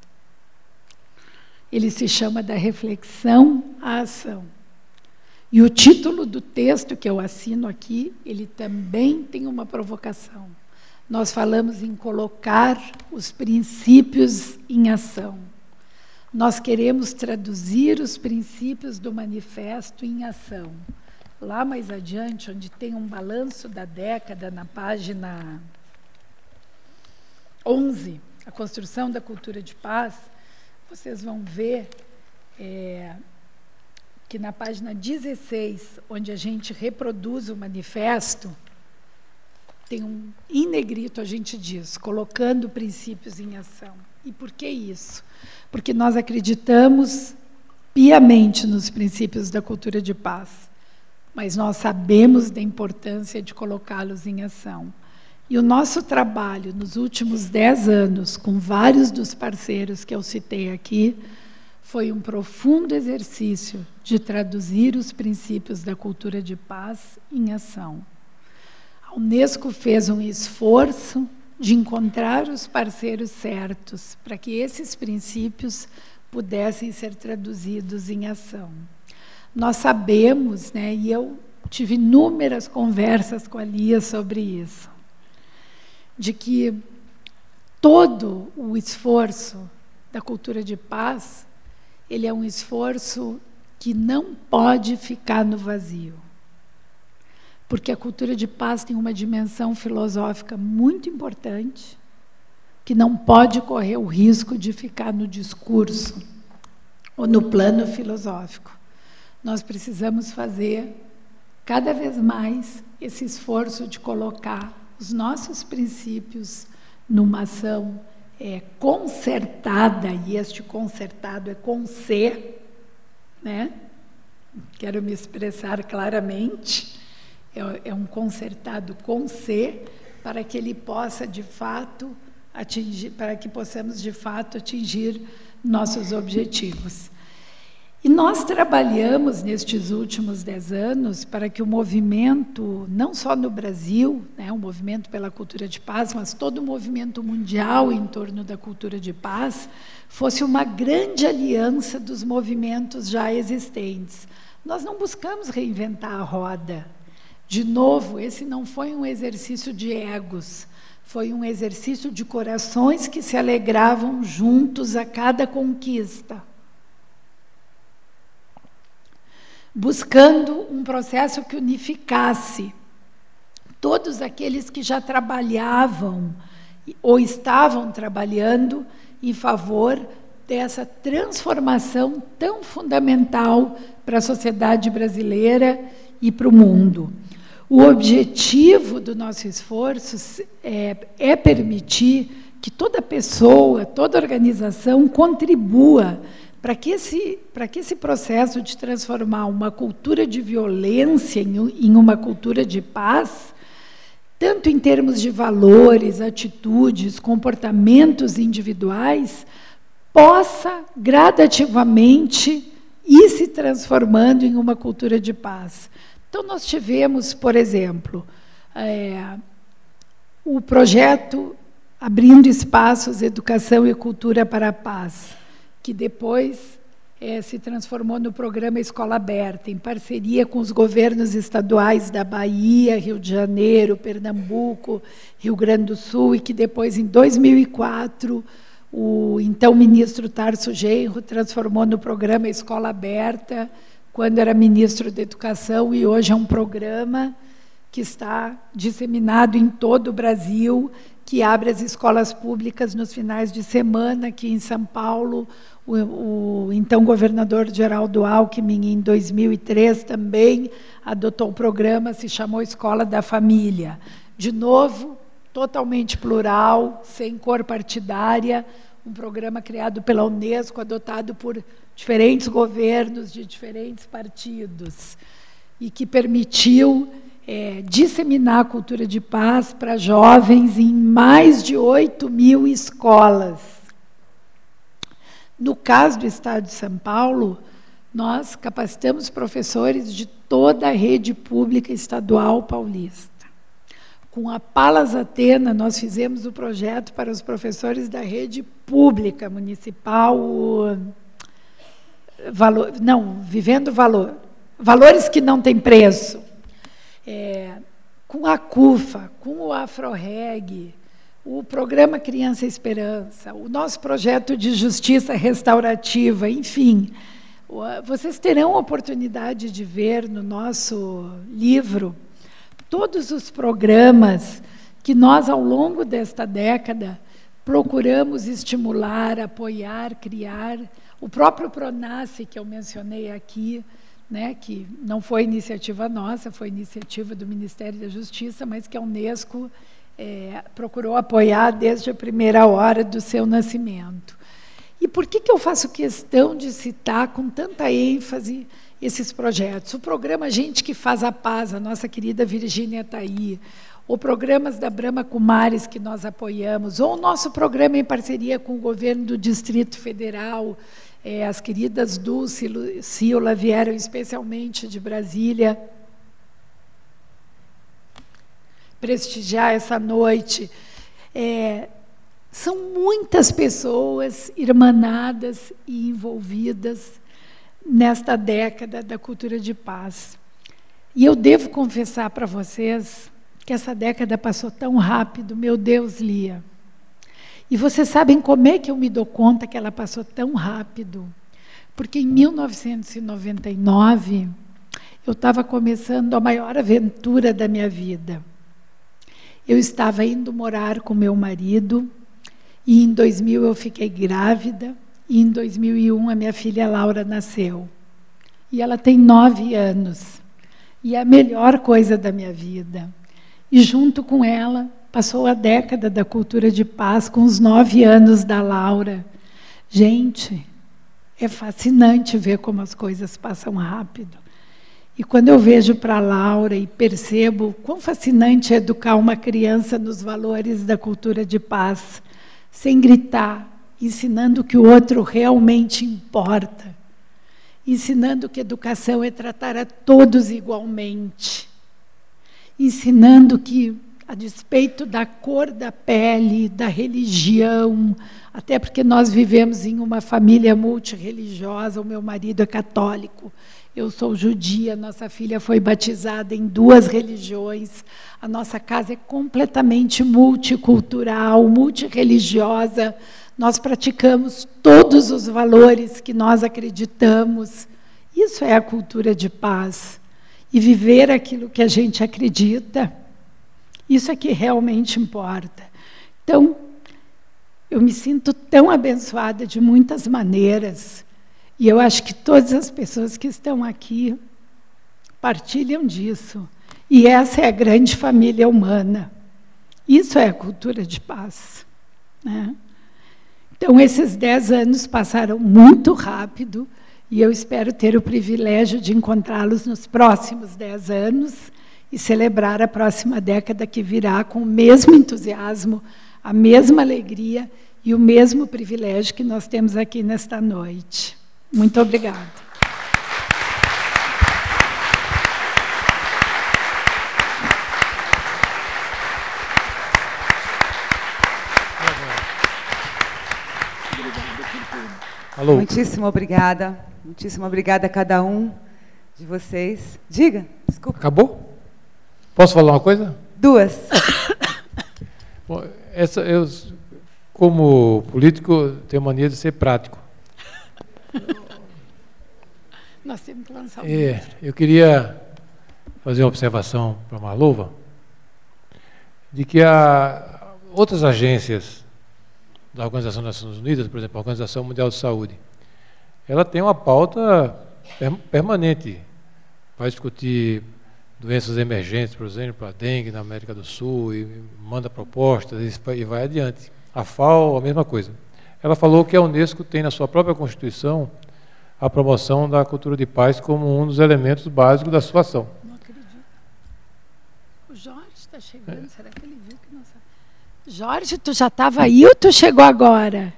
C: Ele se chama Da Reflexão à Ação. E o título do texto que eu assino aqui, ele também tem uma provocação. Nós falamos em colocar os princípios em ação. Nós queremos traduzir os princípios do manifesto em ação. Lá mais adiante, onde tem um balanço da década, na página 11, a construção da cultura de paz, vocês vão ver que na página 16, onde a gente reproduz o manifesto, tem em negrito a gente diz, colocando princípios em ação. E por que isso? Porque nós acreditamos piamente nos princípios da cultura de paz, mas nós sabemos da importância de colocá-los em ação. E o nosso trabalho nos últimos 10 anos, com vários dos parceiros que eu citei aqui, foi um profundo exercício de traduzir os princípios da cultura de paz em ação. A Unesco fez um esforço de encontrar os parceiros certos para que esses princípios pudessem ser traduzidos em ação. Nós sabemos, né, e eu tive inúmeras conversas com a Lia sobre isso, de que todo o esforço da cultura de paz, ele é um esforço que não pode ficar no vazio. Porque a cultura de paz tem uma dimensão filosófica muito importante, que não pode correr o risco de ficar no discurso ou no plano filosófico. Nós precisamos fazer cada vez mais esse esforço de colocar os nossos princípios numa ação concertada, e este concertado é com C, né? Quero me expressar claramente, é um concertado com C, para que ele possa, de fato, atingir, para que possamos, de fato, atingir nossos objetivos. E nós trabalhamos nestes últimos 10 anos para que o movimento, não só no Brasil, né, o movimento pela cultura de paz, mas todo o movimento mundial em torno da cultura de paz, fosse uma grande aliança dos movimentos já existentes. Nós não buscamos reinventar a roda. De novo, esse não foi um exercício de egos, foi um exercício de corações que se alegravam juntos a cada conquista, buscando um processo que unificasse todos aqueles que já trabalhavam ou estavam trabalhando em favor dessa transformação tão fundamental para a sociedade brasileira e para o mundo. O objetivo do nosso esforço é permitir que toda pessoa, toda organização contribua para que esse processo de transformar uma cultura de violência em uma cultura de paz, tanto em termos de valores, atitudes, comportamentos individuais, possa gradativamente ir se transformando em uma cultura de paz. Então, nós tivemos, por exemplo, o projeto Abrindo Espaços, Educação e Cultura para a Paz, que depois se transformou no programa Escola Aberta, em parceria com os governos estaduais da Bahia, Rio de Janeiro, Pernambuco, Rio Grande do Sul, e que depois, em 2004, o então ministro Tarso Genro transformou no programa Escola Aberta, quando era ministro da Educação, e hoje é um programa que está disseminado em todo o Brasil, que abre as escolas públicas nos finais de semana. Aqui em São Paulo, o então governador Geraldo Alckmin, em 2003, também adotou um programa, se chamou Escola da Família. De novo, totalmente plural, sem cor partidária, um programa criado pela Unesco, adotado por diferentes governos de diferentes partidos, e que permitiu disseminar a cultura de paz para jovens em mais de 8.000 escolas. No caso do Estado de São Paulo, nós capacitamos professores de toda a rede pública estadual paulista. Com a Palas Atena, nós fizemos o projeto para os professores da rede pública municipal, Vivendo Valores que não têm preço. Com a CUFA, com o AfroReg, o programa Criança Esperança, o nosso projeto de justiça restaurativa, enfim. Vocês terão a oportunidade de ver no nosso livro todos os programas que nós, ao longo desta década, procuramos estimular, apoiar, criar. O próprio Pronace, que eu mencionei aqui, né, que não foi iniciativa nossa, foi iniciativa do Ministério da Justiça, mas que a Unesco procurou apoiar desde a primeira hora do seu nascimento. E por que eu faço questão de citar com tanta ênfase esses projetos? O programa Gente que Faz a Paz, a nossa querida Virgínia está aí, ou programas da Brahma Kumaris que nós apoiamos, ou o nosso programa em parceria com o governo do Distrito Federal, as queridas Dulce e Cila vieram especialmente de Brasília prestigiar essa noite. São muitas pessoas irmanadas e envolvidas nesta década da cultura de paz. E eu devo confessar para vocês que essa década passou tão rápido, meu Deus, Lia. E vocês sabem como é que eu me dou conta que ela passou tão rápido? Porque em 1999, eu estava começando a maior aventura da minha vida. Eu estava indo morar com meu marido, e em 2000 eu fiquei grávida, e em 2001 a minha filha Laura nasceu. E ela tem 9 anos, e é a melhor coisa da minha vida. E junto com ela, passou a década da cultura de paz, com os 9 anos da Laura. Gente, é fascinante ver como as coisas passam rápido. E quando eu vejo para a Laura e percebo quão fascinante é educar uma criança nos valores da cultura de paz, sem gritar, ensinando que o outro realmente importa, ensinando que educação é tratar a todos igualmente, ensinando que, a despeito da cor da pele, da religião, até porque nós vivemos em uma família multirreligiosa, o meu marido é católico, eu sou judia, nossa filha foi batizada em 2 religiões, a nossa casa é completamente multicultural, multirreligiosa, nós praticamos todos os valores que nós acreditamos. Isso é a cultura de paz. E viver aquilo que a gente acredita, isso é que realmente importa. Então, eu me sinto tão abençoada de muitas maneiras, e eu acho que todas as pessoas que estão aqui partilham disso. E essa é a grande família humana. Isso é a cultura de paz, né? Então, esses 10 anos passaram muito rápido, e eu espero ter o privilégio de encontrá-los nos próximos 10 anos e celebrar a próxima década que virá com o mesmo entusiasmo, a mesma alegria e o mesmo privilégio que nós temos aqui nesta noite. Muito obrigada.
B: Alô.
A: Muitíssimo obrigada a cada um de vocês. Diga, desculpa.
B: Acabou? Posso falar uma coisa?
A: 2.
B: Bom, eu, como político, tenho mania de ser prático.
C: Nós temos que lançar um
B: eu queria fazer uma observação para a Marluva, de que há outras agências da Organização das Nações Unidas, por exemplo, a Organização Mundial de Saúde, ela tem uma pauta permanente. Vai discutir doenças emergentes, por exemplo, a dengue na América do Sul, e manda propostas e vai adiante. A FAO, a mesma coisa. Ela falou que a Unesco tem na sua própria Constituição a promoção da cultura de paz como um dos elementos básicos da sua ação.
C: Não acredito. O Jorge está chegando, será que ele viu que não sabe? Jorge, tu já estava aí ou tu chegou agora?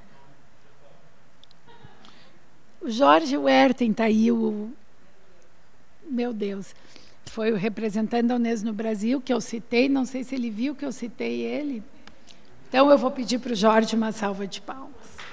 C: O Jorge Werten está aí, meu Deus, foi o representante da Unesco no Brasil, que eu citei, não sei se ele viu que eu citei ele. Então, eu vou pedir para o Jorge uma salva de palmas.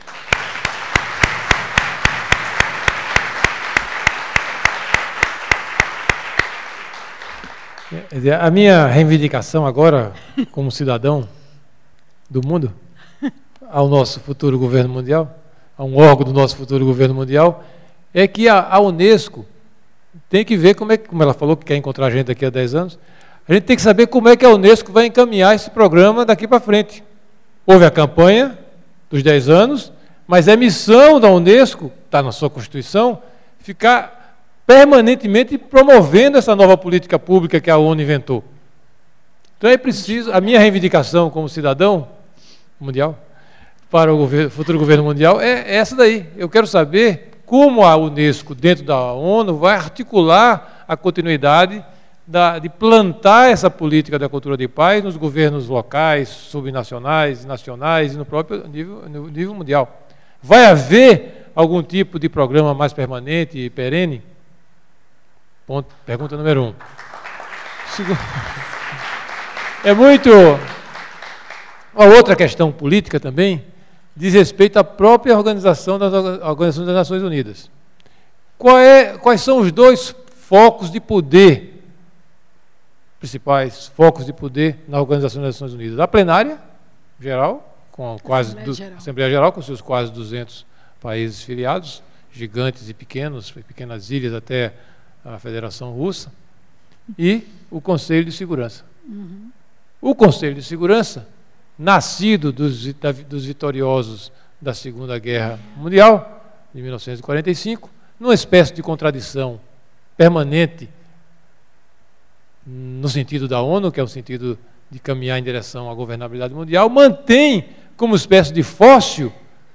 B: A minha reivindicação agora, como cidadão do mundo, ao nosso futuro governo mundial, a um órgão do nosso futuro governo mundial, é que a Unesco tem que ver como ela falou que quer encontrar a gente daqui a 10 anos, a gente tem que saber como é que a Unesco vai encaminhar esse programa daqui para frente. Houve a campanha dos 10 anos, mas é missão da Unesco, está na sua Constituição, ficar permanentemente promovendo essa nova política pública que a ONU inventou. Então é preciso, a minha reivindicação como cidadão mundial, para o futuro governo mundial, é essa daí. Eu quero saber como a Unesco, dentro da ONU, vai articular a continuidade de plantar essa política da cultura de paz nos governos locais, subnacionais, nacionais e no próprio nível mundial. Vai haver algum tipo de programa mais permanente e perene? Ponto, pergunta número 1. Uma outra questão política também diz respeito à própria Organização das Nações Unidas. Quais são os dois focos de poder, principais focos de poder na Organização das Nações Unidas? A plenária geral, Assembleia Geral, com seus quase 200 países filiados, gigantes e pequenas ilhas até a Federação Russa, e o Conselho de Segurança.
C: Uhum.
B: O Conselho de Segurança, nascido dos vitoriosos da Segunda Guerra Mundial, de 1945, numa espécie de contradição permanente no sentido da ONU, que é o sentido de caminhar em direção à governabilidade mundial, mantém como espécie de fóssil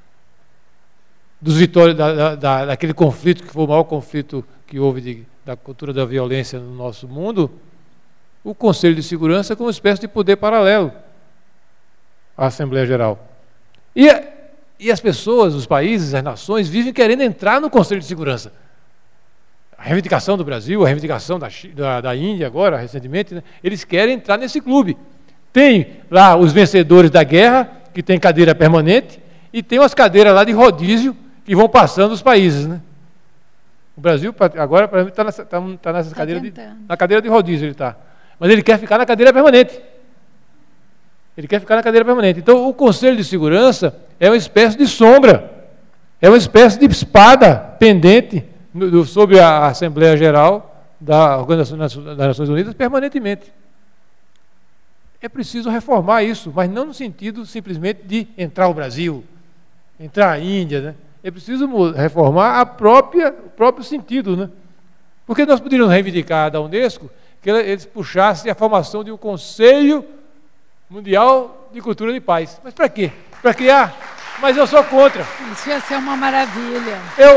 B: daquele conflito, que foi o maior conflito que houve da cultura da violência no nosso mundo, o Conselho de Segurança como uma espécie de poder paralelo à Assembleia Geral. E as pessoas, os países, as nações, vivem querendo entrar no Conselho de Segurança. A reivindicação do Brasil, a reivindicação da Índia agora, recentemente, né, eles querem entrar nesse clube. Tem lá os vencedores da guerra, que tem cadeira permanente, e tem umas cadeiras lá de rodízio que vão passando os países, né? O Brasil, agora, para mim, está nessa cadeira na cadeira de rodízio, ele está. Mas ele quer ficar na cadeira permanente. Ele quer ficar na cadeira permanente. Então, o Conselho de Segurança é uma espécie de sombra, é uma espécie de espada pendente sobre a Assembleia Geral da Organização das Nações Unidas permanentemente. É preciso reformar isso, mas não no sentido simplesmente de entrar o Brasil, entrar a Índia, né? É preciso reformar o próprio sentido, né? Porque nós poderíamos reivindicar da Unesco que eles puxassem a formação de um Conselho Mundial de Cultura de Paz. Mas para quê? Para criar? Mas eu sou contra.
C: Isso ia ser uma maravilha.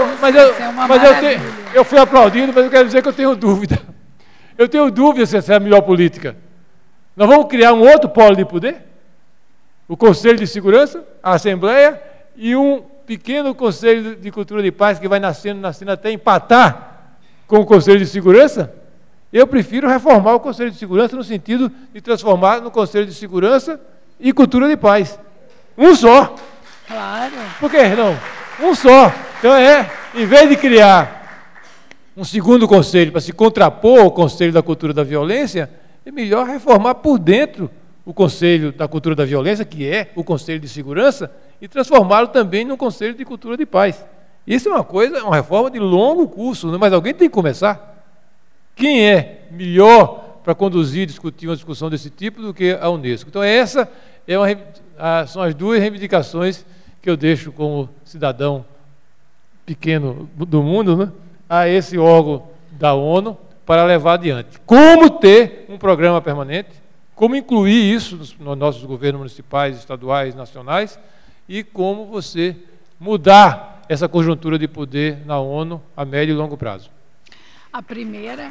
B: Eu fui aplaudido, mas eu quero dizer que eu tenho dúvida. Eu tenho dúvida se essa é a melhor política. Nós vamos criar um outro polo de poder? O Conselho de Segurança, a Assembleia e um pequeno Conselho de Cultura de Paz que vai nascendo até empatar com o Conselho de Segurança? Eu prefiro reformar o Conselho de Segurança no sentido de transformar no Conselho de Segurança e Cultura de Paz. Um só.
C: Claro.
B: Por que não? Um só. Então em vez de criar um segundo conselho para se contrapor ao Conselho da Cultura da Violência, é melhor reformar por dentro o Conselho da Cultura da Violência, que é o Conselho de Segurança, e transformá-lo também num Conselho de Cultura de Paz. Isso é uma reforma de longo curso, né? Mas alguém tem que começar. Quem é melhor para conduzir e discutir uma discussão desse tipo do que a Unesco? Então essa são as duas reivindicações que eu deixo como cidadão pequeno do mundo, né, a esse órgão da ONU para levar adiante. Como ter um programa permanente, como incluir isso nos nossos governos municipais, estaduais, nacionais, e como você mudar essa conjuntura de poder na ONU a médio e longo prazo.
C: A primeira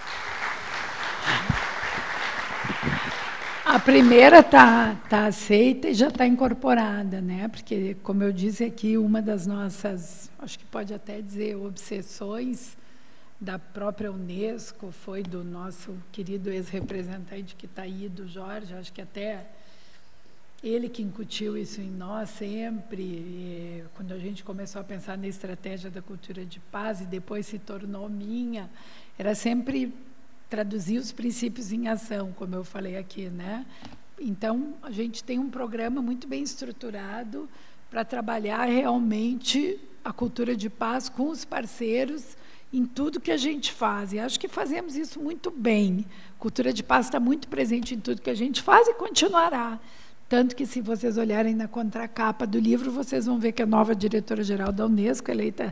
C: está aceita e já está incorporada, né? Porque, como eu disse aqui, uma das nossas, acho que pode até dizer, obsessões da própria Unesco foi do nosso querido ex-representante que está aí, do Jorge, acho que até ele que incutiu isso em nós sempre, e quando a gente começou a pensar na estratégia da cultura de paz e depois se tornou minha, era sempre traduzir os princípios em ação, como eu falei aqui, né? Então, a gente tem um programa muito bem estruturado para trabalhar realmente a cultura de paz com os parceiros em tudo que a gente faz. E acho que fazemos isso muito bem. Cultura de paz está muito presente em tudo que a gente faz e continuará. Tanto que, se vocês olharem na contracapa do livro, vocês vão ver que a nova diretora-geral da Unesco, eleita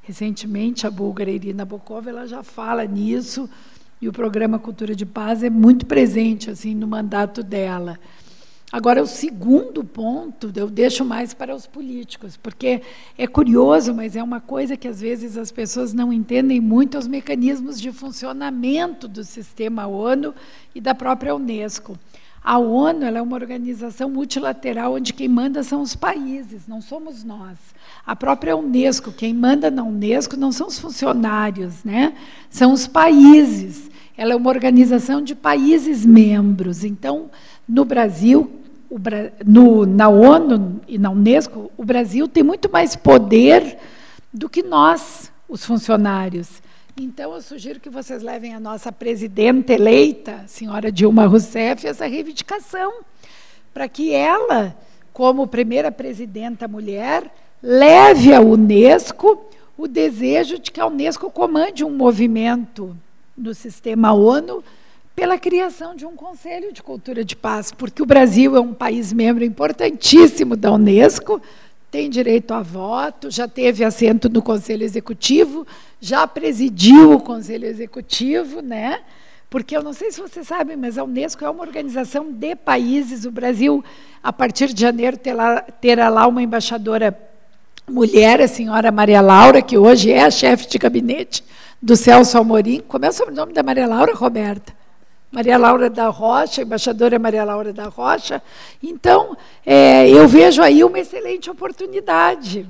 C: Recentemente, a búlgara Irina Bokova, ela já fala nisso, e o programa Cultura de Paz é muito presente assim, no mandato dela. Agora, o segundo ponto, eu deixo mais para os políticos, porque é curioso, mas é uma coisa que, às vezes, as pessoas não entendem muito, os mecanismos de funcionamento do sistema ONU e da própria Unesco. A ONU ela é uma organização multilateral onde quem manda são os países, não somos nós. A própria Unesco, quem manda na Unesco não são os funcionários, né? São os países. Ela é uma organização de países membros. Então, no Brasil, na ONU e na Unesco, o Brasil tem muito mais poder do que nós, os funcionários. Então, eu sugiro que vocês levem a nossa presidenta eleita, a senhora Dilma Rousseff, essa reivindicação, para que ela, como primeira presidenta mulher, leve à Unesco o desejo de que a Unesco comande um movimento no sistema ONU pela criação de um Conselho de Cultura de Paz, porque o Brasil é um país membro importantíssimo da Unesco, tem direito a voto, já teve assento no Conselho Executivo, já presidiu o Conselho Executivo, né? Porque eu não sei se vocês sabem, mas a Unesco é uma organização de países. O Brasil, a partir de janeiro, terá lá uma embaixadora mulher, a senhora Maria Laura, que hoje é a chefe de gabinete do Celso Amorim. Como é o sobrenome da Maria Laura, Roberta? Maria Laura da Rocha, embaixadora Maria Laura da Rocha. Então, eu vejo aí uma excelente oportunidade.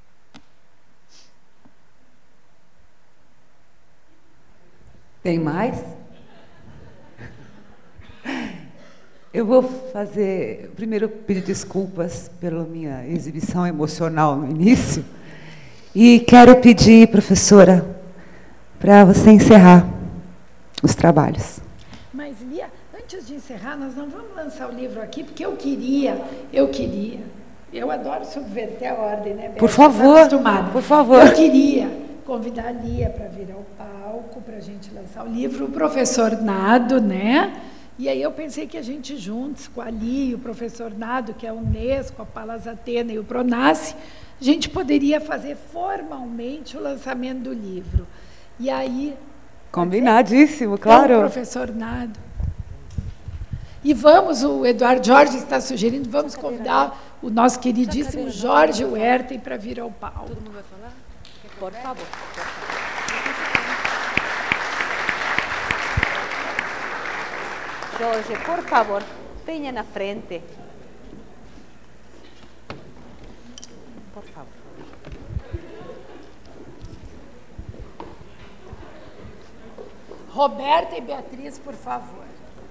A: Tem mais? Eu vou primeiro pedir desculpas pela minha exibição emocional no início. E quero pedir, professora, para você encerrar os trabalhos.
C: Mas, Lia, antes de encerrar, nós não vamos lançar o livro aqui, porque eu adoro subverter a ordem, né, Beth?
A: Por favor, por favor.
C: Eu queria convidar a Lia para vir ao palco, para a gente lançar o livro, o professor Nado, né? E aí eu pensei que a gente juntos, com a Lia, o professor Nado, que é a Unesco, a Palas Atena e o Pronace, a gente poderia fazer formalmente o lançamento do livro. E aí...
A: Combinadíssimo, claro.
C: Então, professor Nado. E vamos, o Eduardo Jorge está sugerindo, vamos convidar o nosso queridíssimo Jorge Werther para vir ao palco.
D: Todo mundo vai falar? Por favor. Jorge, por favor, venha na frente. Por favor.
C: Roberta e Beatriz, por favor.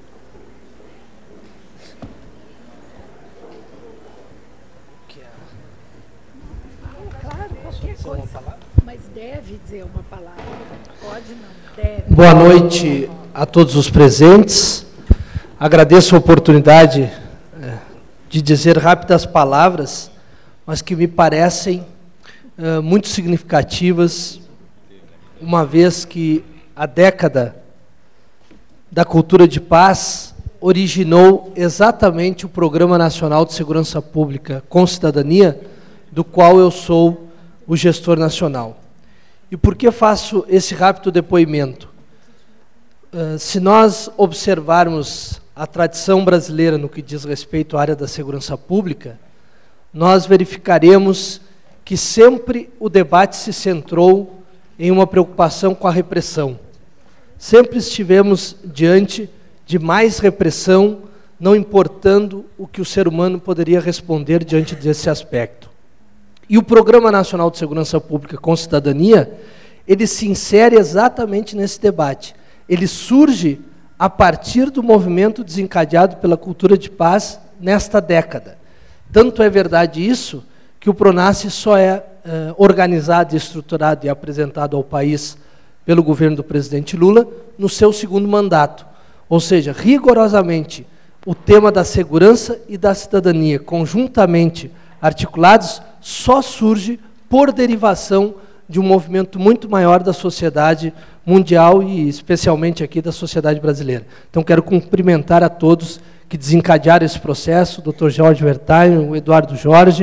C: Claro, qualquer coisa. Mas deve dizer uma palavra. Pode não, deve.
E: Boa noite a todos os presentes. Agradeço a oportunidade de dizer rápidas palavras, mas que me parecem muito significativas, uma vez que a década da cultura de paz originou exatamente o Programa Nacional de Segurança Pública com Cidadania, do qual eu sou o gestor nacional. E por que faço esse rápido depoimento? Se nós observarmos a tradição brasileira no que diz respeito à área da segurança pública, nós verificaremos que sempre o debate se centrou em uma preocupação com a repressão. Sempre estivemos diante de mais repressão, não importando o que o ser humano poderia responder diante desse aspecto. E o Programa Nacional de Segurança Pública com Cidadania, ele se insere exatamente nesse debate. Ele surge a partir do movimento desencadeado pela cultura de paz nesta década. Tanto é verdade isso, que o Pronace só é organizado, estruturado e apresentado ao país pelo governo do presidente Lula no seu segundo mandato. Ou seja, rigorosamente, o tema da segurança e da cidadania, conjuntamente articulados, só surge por derivação de um movimento muito maior da sociedade mundial e especialmente aqui da sociedade brasileira. Então, quero cumprimentar a todos que desencadearam esse processo, o Dr. Jorge Werther, o Eduardo Jorge,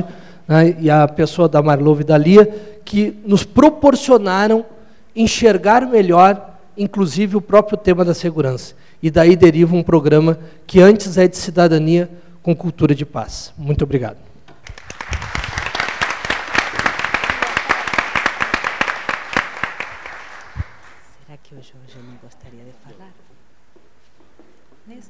E: né, e a pessoa da Marlove e da Lia, que nos proporcionaram enxergar melhor, inclusive, o próprio tema da segurança. E daí deriva um programa que antes é de cidadania com cultura de paz. Muito obrigado.
D: Será que o Jorge não gostaria de falar? Mesmo?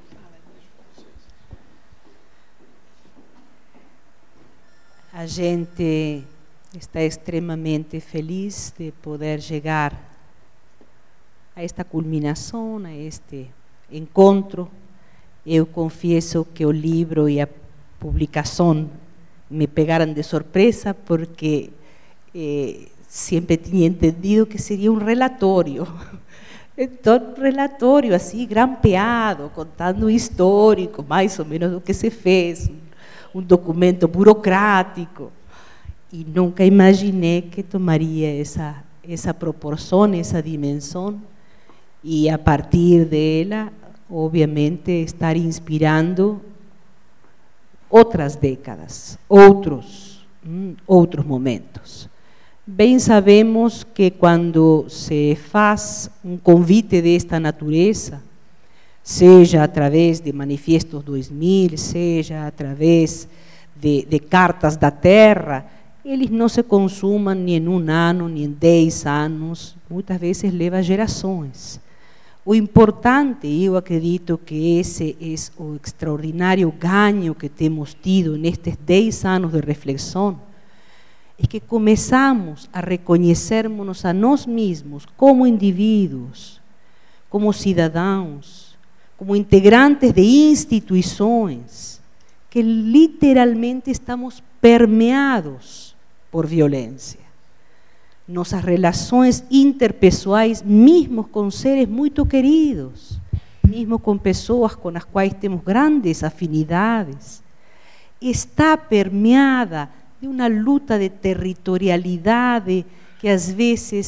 D: A gente está extremamente feliz de poder chegar a esta culminação, a este encontro. Eu confiesso que o livro e a publicação me pegaram de surpresa, porque sempre tinha entendido que seria um relatório. Então, um relatório assim, grampeado, contando o histórico, mais ou menos do que se fez, um documento burocrático. E nunca imaginei que tomaria essa proporção, essa dimensão, e a partir dela, obviamente, estar inspirando outras décadas, outros momentos. Bem sabemos que quando se faz um convite desta natureza, seja através de Manifestos 2000, seja através de cartas da terra, eles não se consumam nem em 1 ano, nem em 10 anos, muitas vezes leva gerações. O importante, eu acredito que esse é o extraordinário ganho que temos tido nestes 10 anos de reflexão, é que começamos a reconhecermos a nós mesmos como indivíduos, como cidadãos, como integrantes de instituições, que literalmente estamos permeados por violência. Nossas relações interpessoais, mesmo com seres muito queridos, mesmo com pessoas com as quais temos grandes afinidades, está permeada de uma luta de territorialidade que às vezes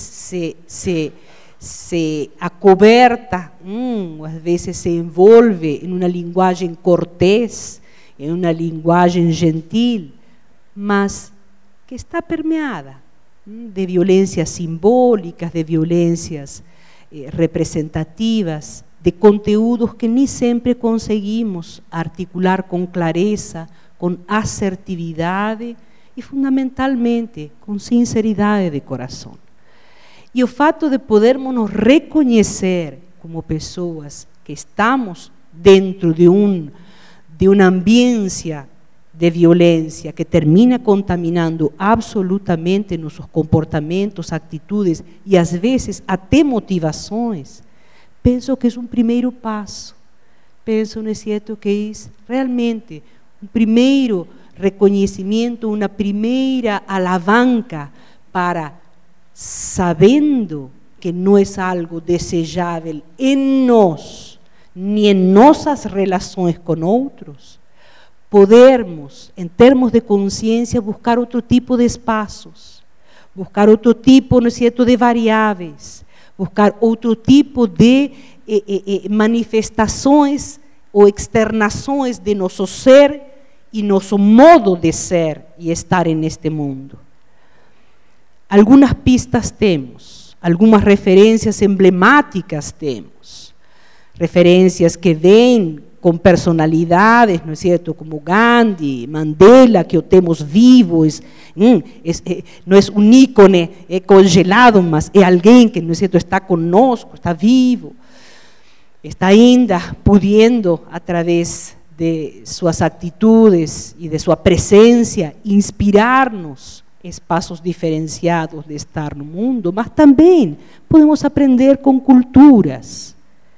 D: se acoberta, às vezes se envolve em uma linguagem cortês, em uma linguagem gentil, mas que está permeada de violências simbólicas, de violências representativas, de conteúdos que nem sempre conseguimos articular com clareza, com assertividade e, fundamentalmente, com sinceridade de coração. E o fato de podermos nos reconhecer como pessoas que estamos dentro de uma ambiência de violência que termina contaminando absolutamente nossos comportamentos, atitudes e, às vezes, até motivações, penso que é um primeiro passo. Penso, não é certo, que é realmente um primeiro reconhecimento, uma primeira alavanca para, sabendo que não é algo desejável em nós, nem em nossas relações com outros, podermos, em termos de consciência, buscar outro tipo de espaços, buscar outro tipo, não é certo, de variáveis, buscar outro tipo de manifestações ou externações de nosso ser e nosso modo de ser e estar neste mundo. Algumas pistas temos, algumas referências emblemáticas temos, referências que vêm com personalidades, não é certo, como Gandhi, Mandela, que o temos vivos, não é um ícone congelado, mas é alguém que, não é certo, está conosco, está vivo, está ainda podendo, através de suas atitudes e de sua presença, inspirar-nos espaços diferenciados de estar no mundo, mas também podemos aprender com culturas.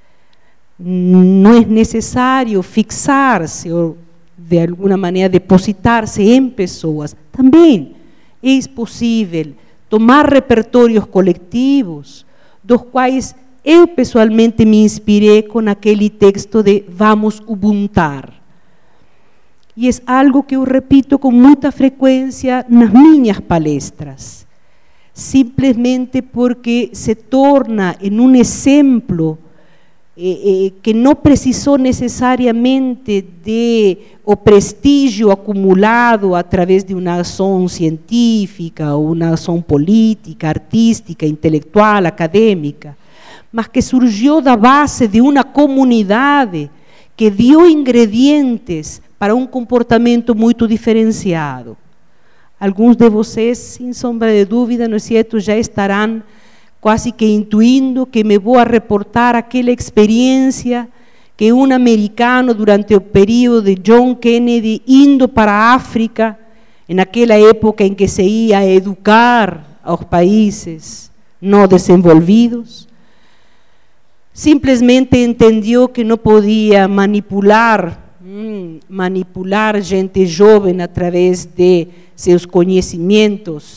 D: Não é necessário fixar-se ou, de alguma maneira, depositar-se em pessoas. Também é possível tomar repertórios coletivos, dos quais eu pessoalmente me inspirei com aquele texto de Vamos Ubuntar. E é algo que eu repito com muita frequência nas minhas palestras, simplesmente porque se torna em um exemplo que não precisou necessariamente de o prestígio acumulado através de uma ação científica, ou uma ação política, artística, intelectual, acadêmica, mas que surgiu da base de uma comunidade que deu ingredientes para um comportamento muito diferenciado. Alguns de vocês, sem sombra de dúvida, não é certo, já estarão quase que intuindo que me vou a reportar aquela experiência que um americano, durante o período de John Kennedy, indo para a África, naquela época em que se ia educar aos países não desenvolvidos, simplesmente entendeu que não podia manipular gente jovem através de seus conhecimentos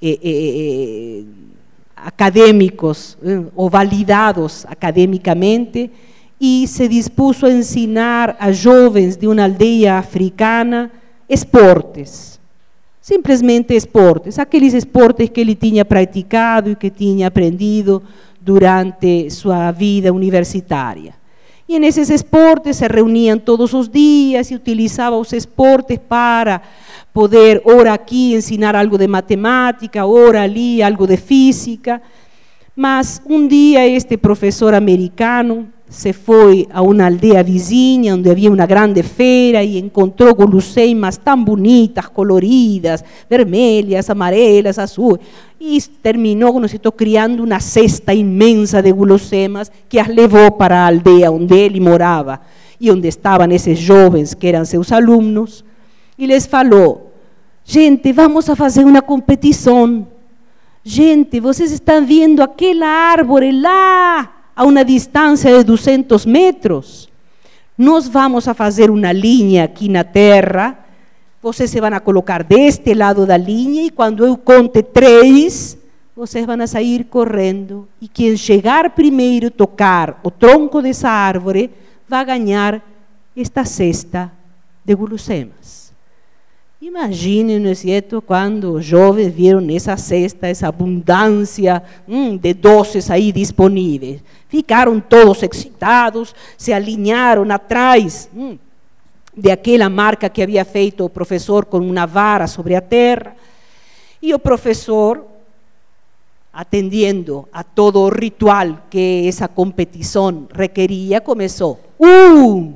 D: acadêmicos ou validados academicamente, e se dispôs a ensinar a jovens de uma aldeia africana esportes, simplesmente esportes, aqueles esportes que ele tinha praticado e que tinha aprendido durante sua vida universitária. E nesses esportes se reuniam todos os dias e utilizavam os esportes para poder, ora aqui, ensinar algo de matemática, ora ali, algo de física. Mas um dia este professor americano se foi a uma aldeia vizinha, onde havia uma grande feira, e encontrou guloseimas tão bonitas, coloridas, vermelhas, amarelas, azuis, e terminou, criando uma cesta imensa de guloseimas que as levou para a aldeia onde ele morava e onde estavam esses jovens que eram seus alunos, e lhes falou: gente, vamos a fazer uma competição. Gente, vocês estão vendo aquela árvore lá a uma distância de 200 metros? Nós vamos a fazer uma linha aqui na terra, vocês se vão a colocar deste lado da linha, e quando eu conte 3, vocês vão a sair correndo, e quem chegar primeiro a tocar o tronco dessa árvore vai ganhar esta cesta de guloseimas. Imaginem, não é certo, quando os jovens viram essa cesta, essa abundância de doces aí disponíveis. Ficaram todos excitados, se alinharam atrás de aquela marca que havia feito o professor com uma vara sobre a terra. E o professor, atendendo a todo o ritual que essa competição requeria, começou: 1,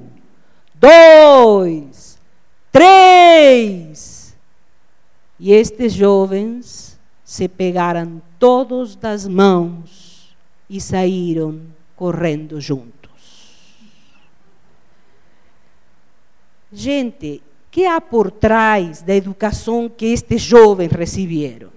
D: 2, 3. E estes jovens se pegaram todos das mãos e saíram correndo juntos. Gente, o que há por trás da educação que estes jovens receberam?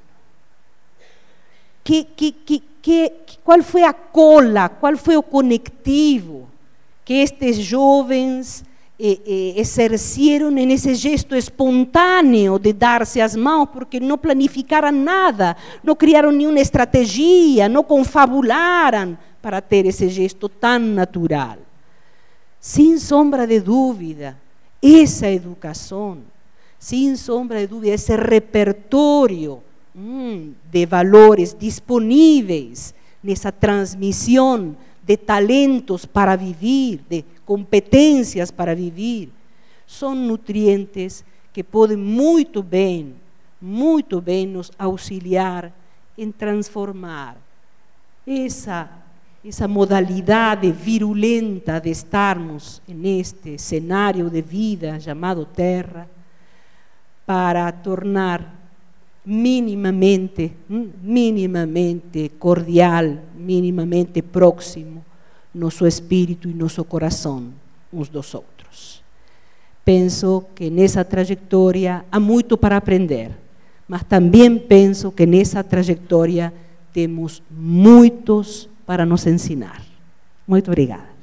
D: Qual foi a cola, qual foi o conectivo que estes jovens exerceram nesse gesto espontâneo de dar-se as mãos, porque não planificaram nada, não criaram nenhuma estratégia, não confabularam para ter esse gesto tão natural? Sem sombra de dúvida, essa educação, sem sombra de dúvida, esse repertório de valores disponíveis nessa transmissão de talentos para viver, de competências para viver, são nutrientes que podem muito bem nos auxiliar em transformar essa modalidade virulenta de estarmos neste cenário de vida chamado Terra, para tornar minimamente cordial, minimamente próximo nosso espírito e nosso coração uns dos outros. Penso que nessa trajetória há muito para aprender, mas também penso que nessa trajetória temos muitos para nos ensinar. Muito obrigada.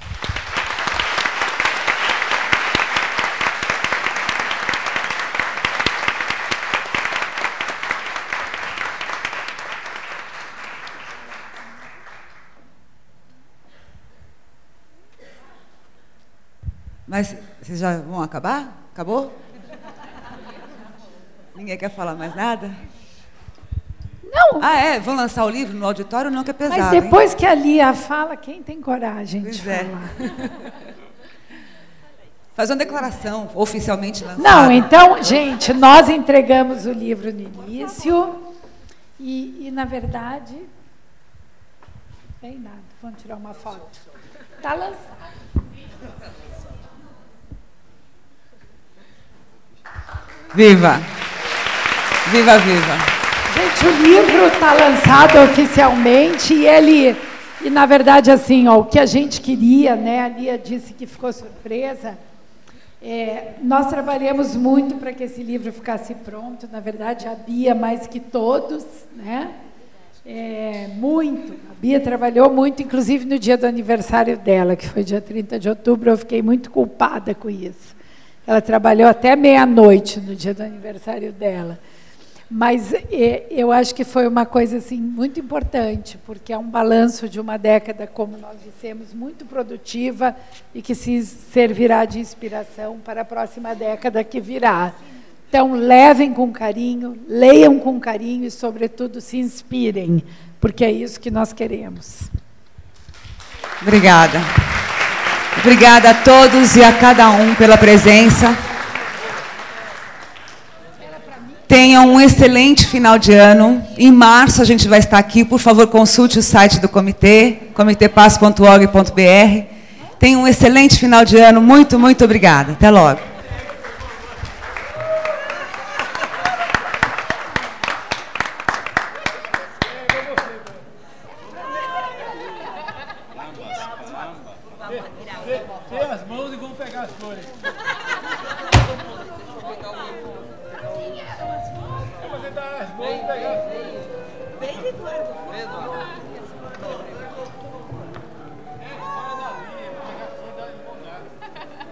A: Mas vocês já vão acabar? Acabou? Ninguém quer falar mais nada?
C: Não, Não.
A: Ah, é? Vão lançar o livro no auditório? Não, que é pesado.
C: Mas depois que a Lia fala, quem tem coragem de falar?
A: Fazer uma declaração oficialmente lançada.
C: Não, então, gente, nós entregamos o livro no início e na verdade, bem nada, vamos tirar uma foto. Está lançado.
A: Viva! Viva, viva!
C: Gente, o livro está lançado oficialmente e na verdade, assim, ó, o que a gente queria, né? A Lia disse que ficou surpresa. Nós trabalhamos muito para que esse livro ficasse pronto. Na verdade, a Bia mais que todos, né? Muito. A Bia trabalhou muito, inclusive no dia do aniversário dela, que foi dia 30 de outubro. Eu fiquei muito culpada com isso. Ela trabalhou até meia-noite no dia do aniversário dela. Mas eu acho que foi uma coisa assim, muito importante, porque é um balanço de uma década, como nós dissemos, muito produtiva e que se servirá de inspiração para a próxima década que virá. Então, levem com carinho, leiam com carinho e, sobretudo, se inspirem, porque é isso que nós queremos.
A: Obrigada. Obrigada a todos e a cada um pela presença. Tenham um excelente final de ano. Em março a gente vai estar aqui. Por favor, consulte o site do comitê, comitepaz.org.br. Tenham um excelente final de ano. Muito, muito obrigada. Até logo.
B: Dê as mãos e vamos pegar as flores. Vamos dar as mãos e pegar as flores. Vem, Eduardo.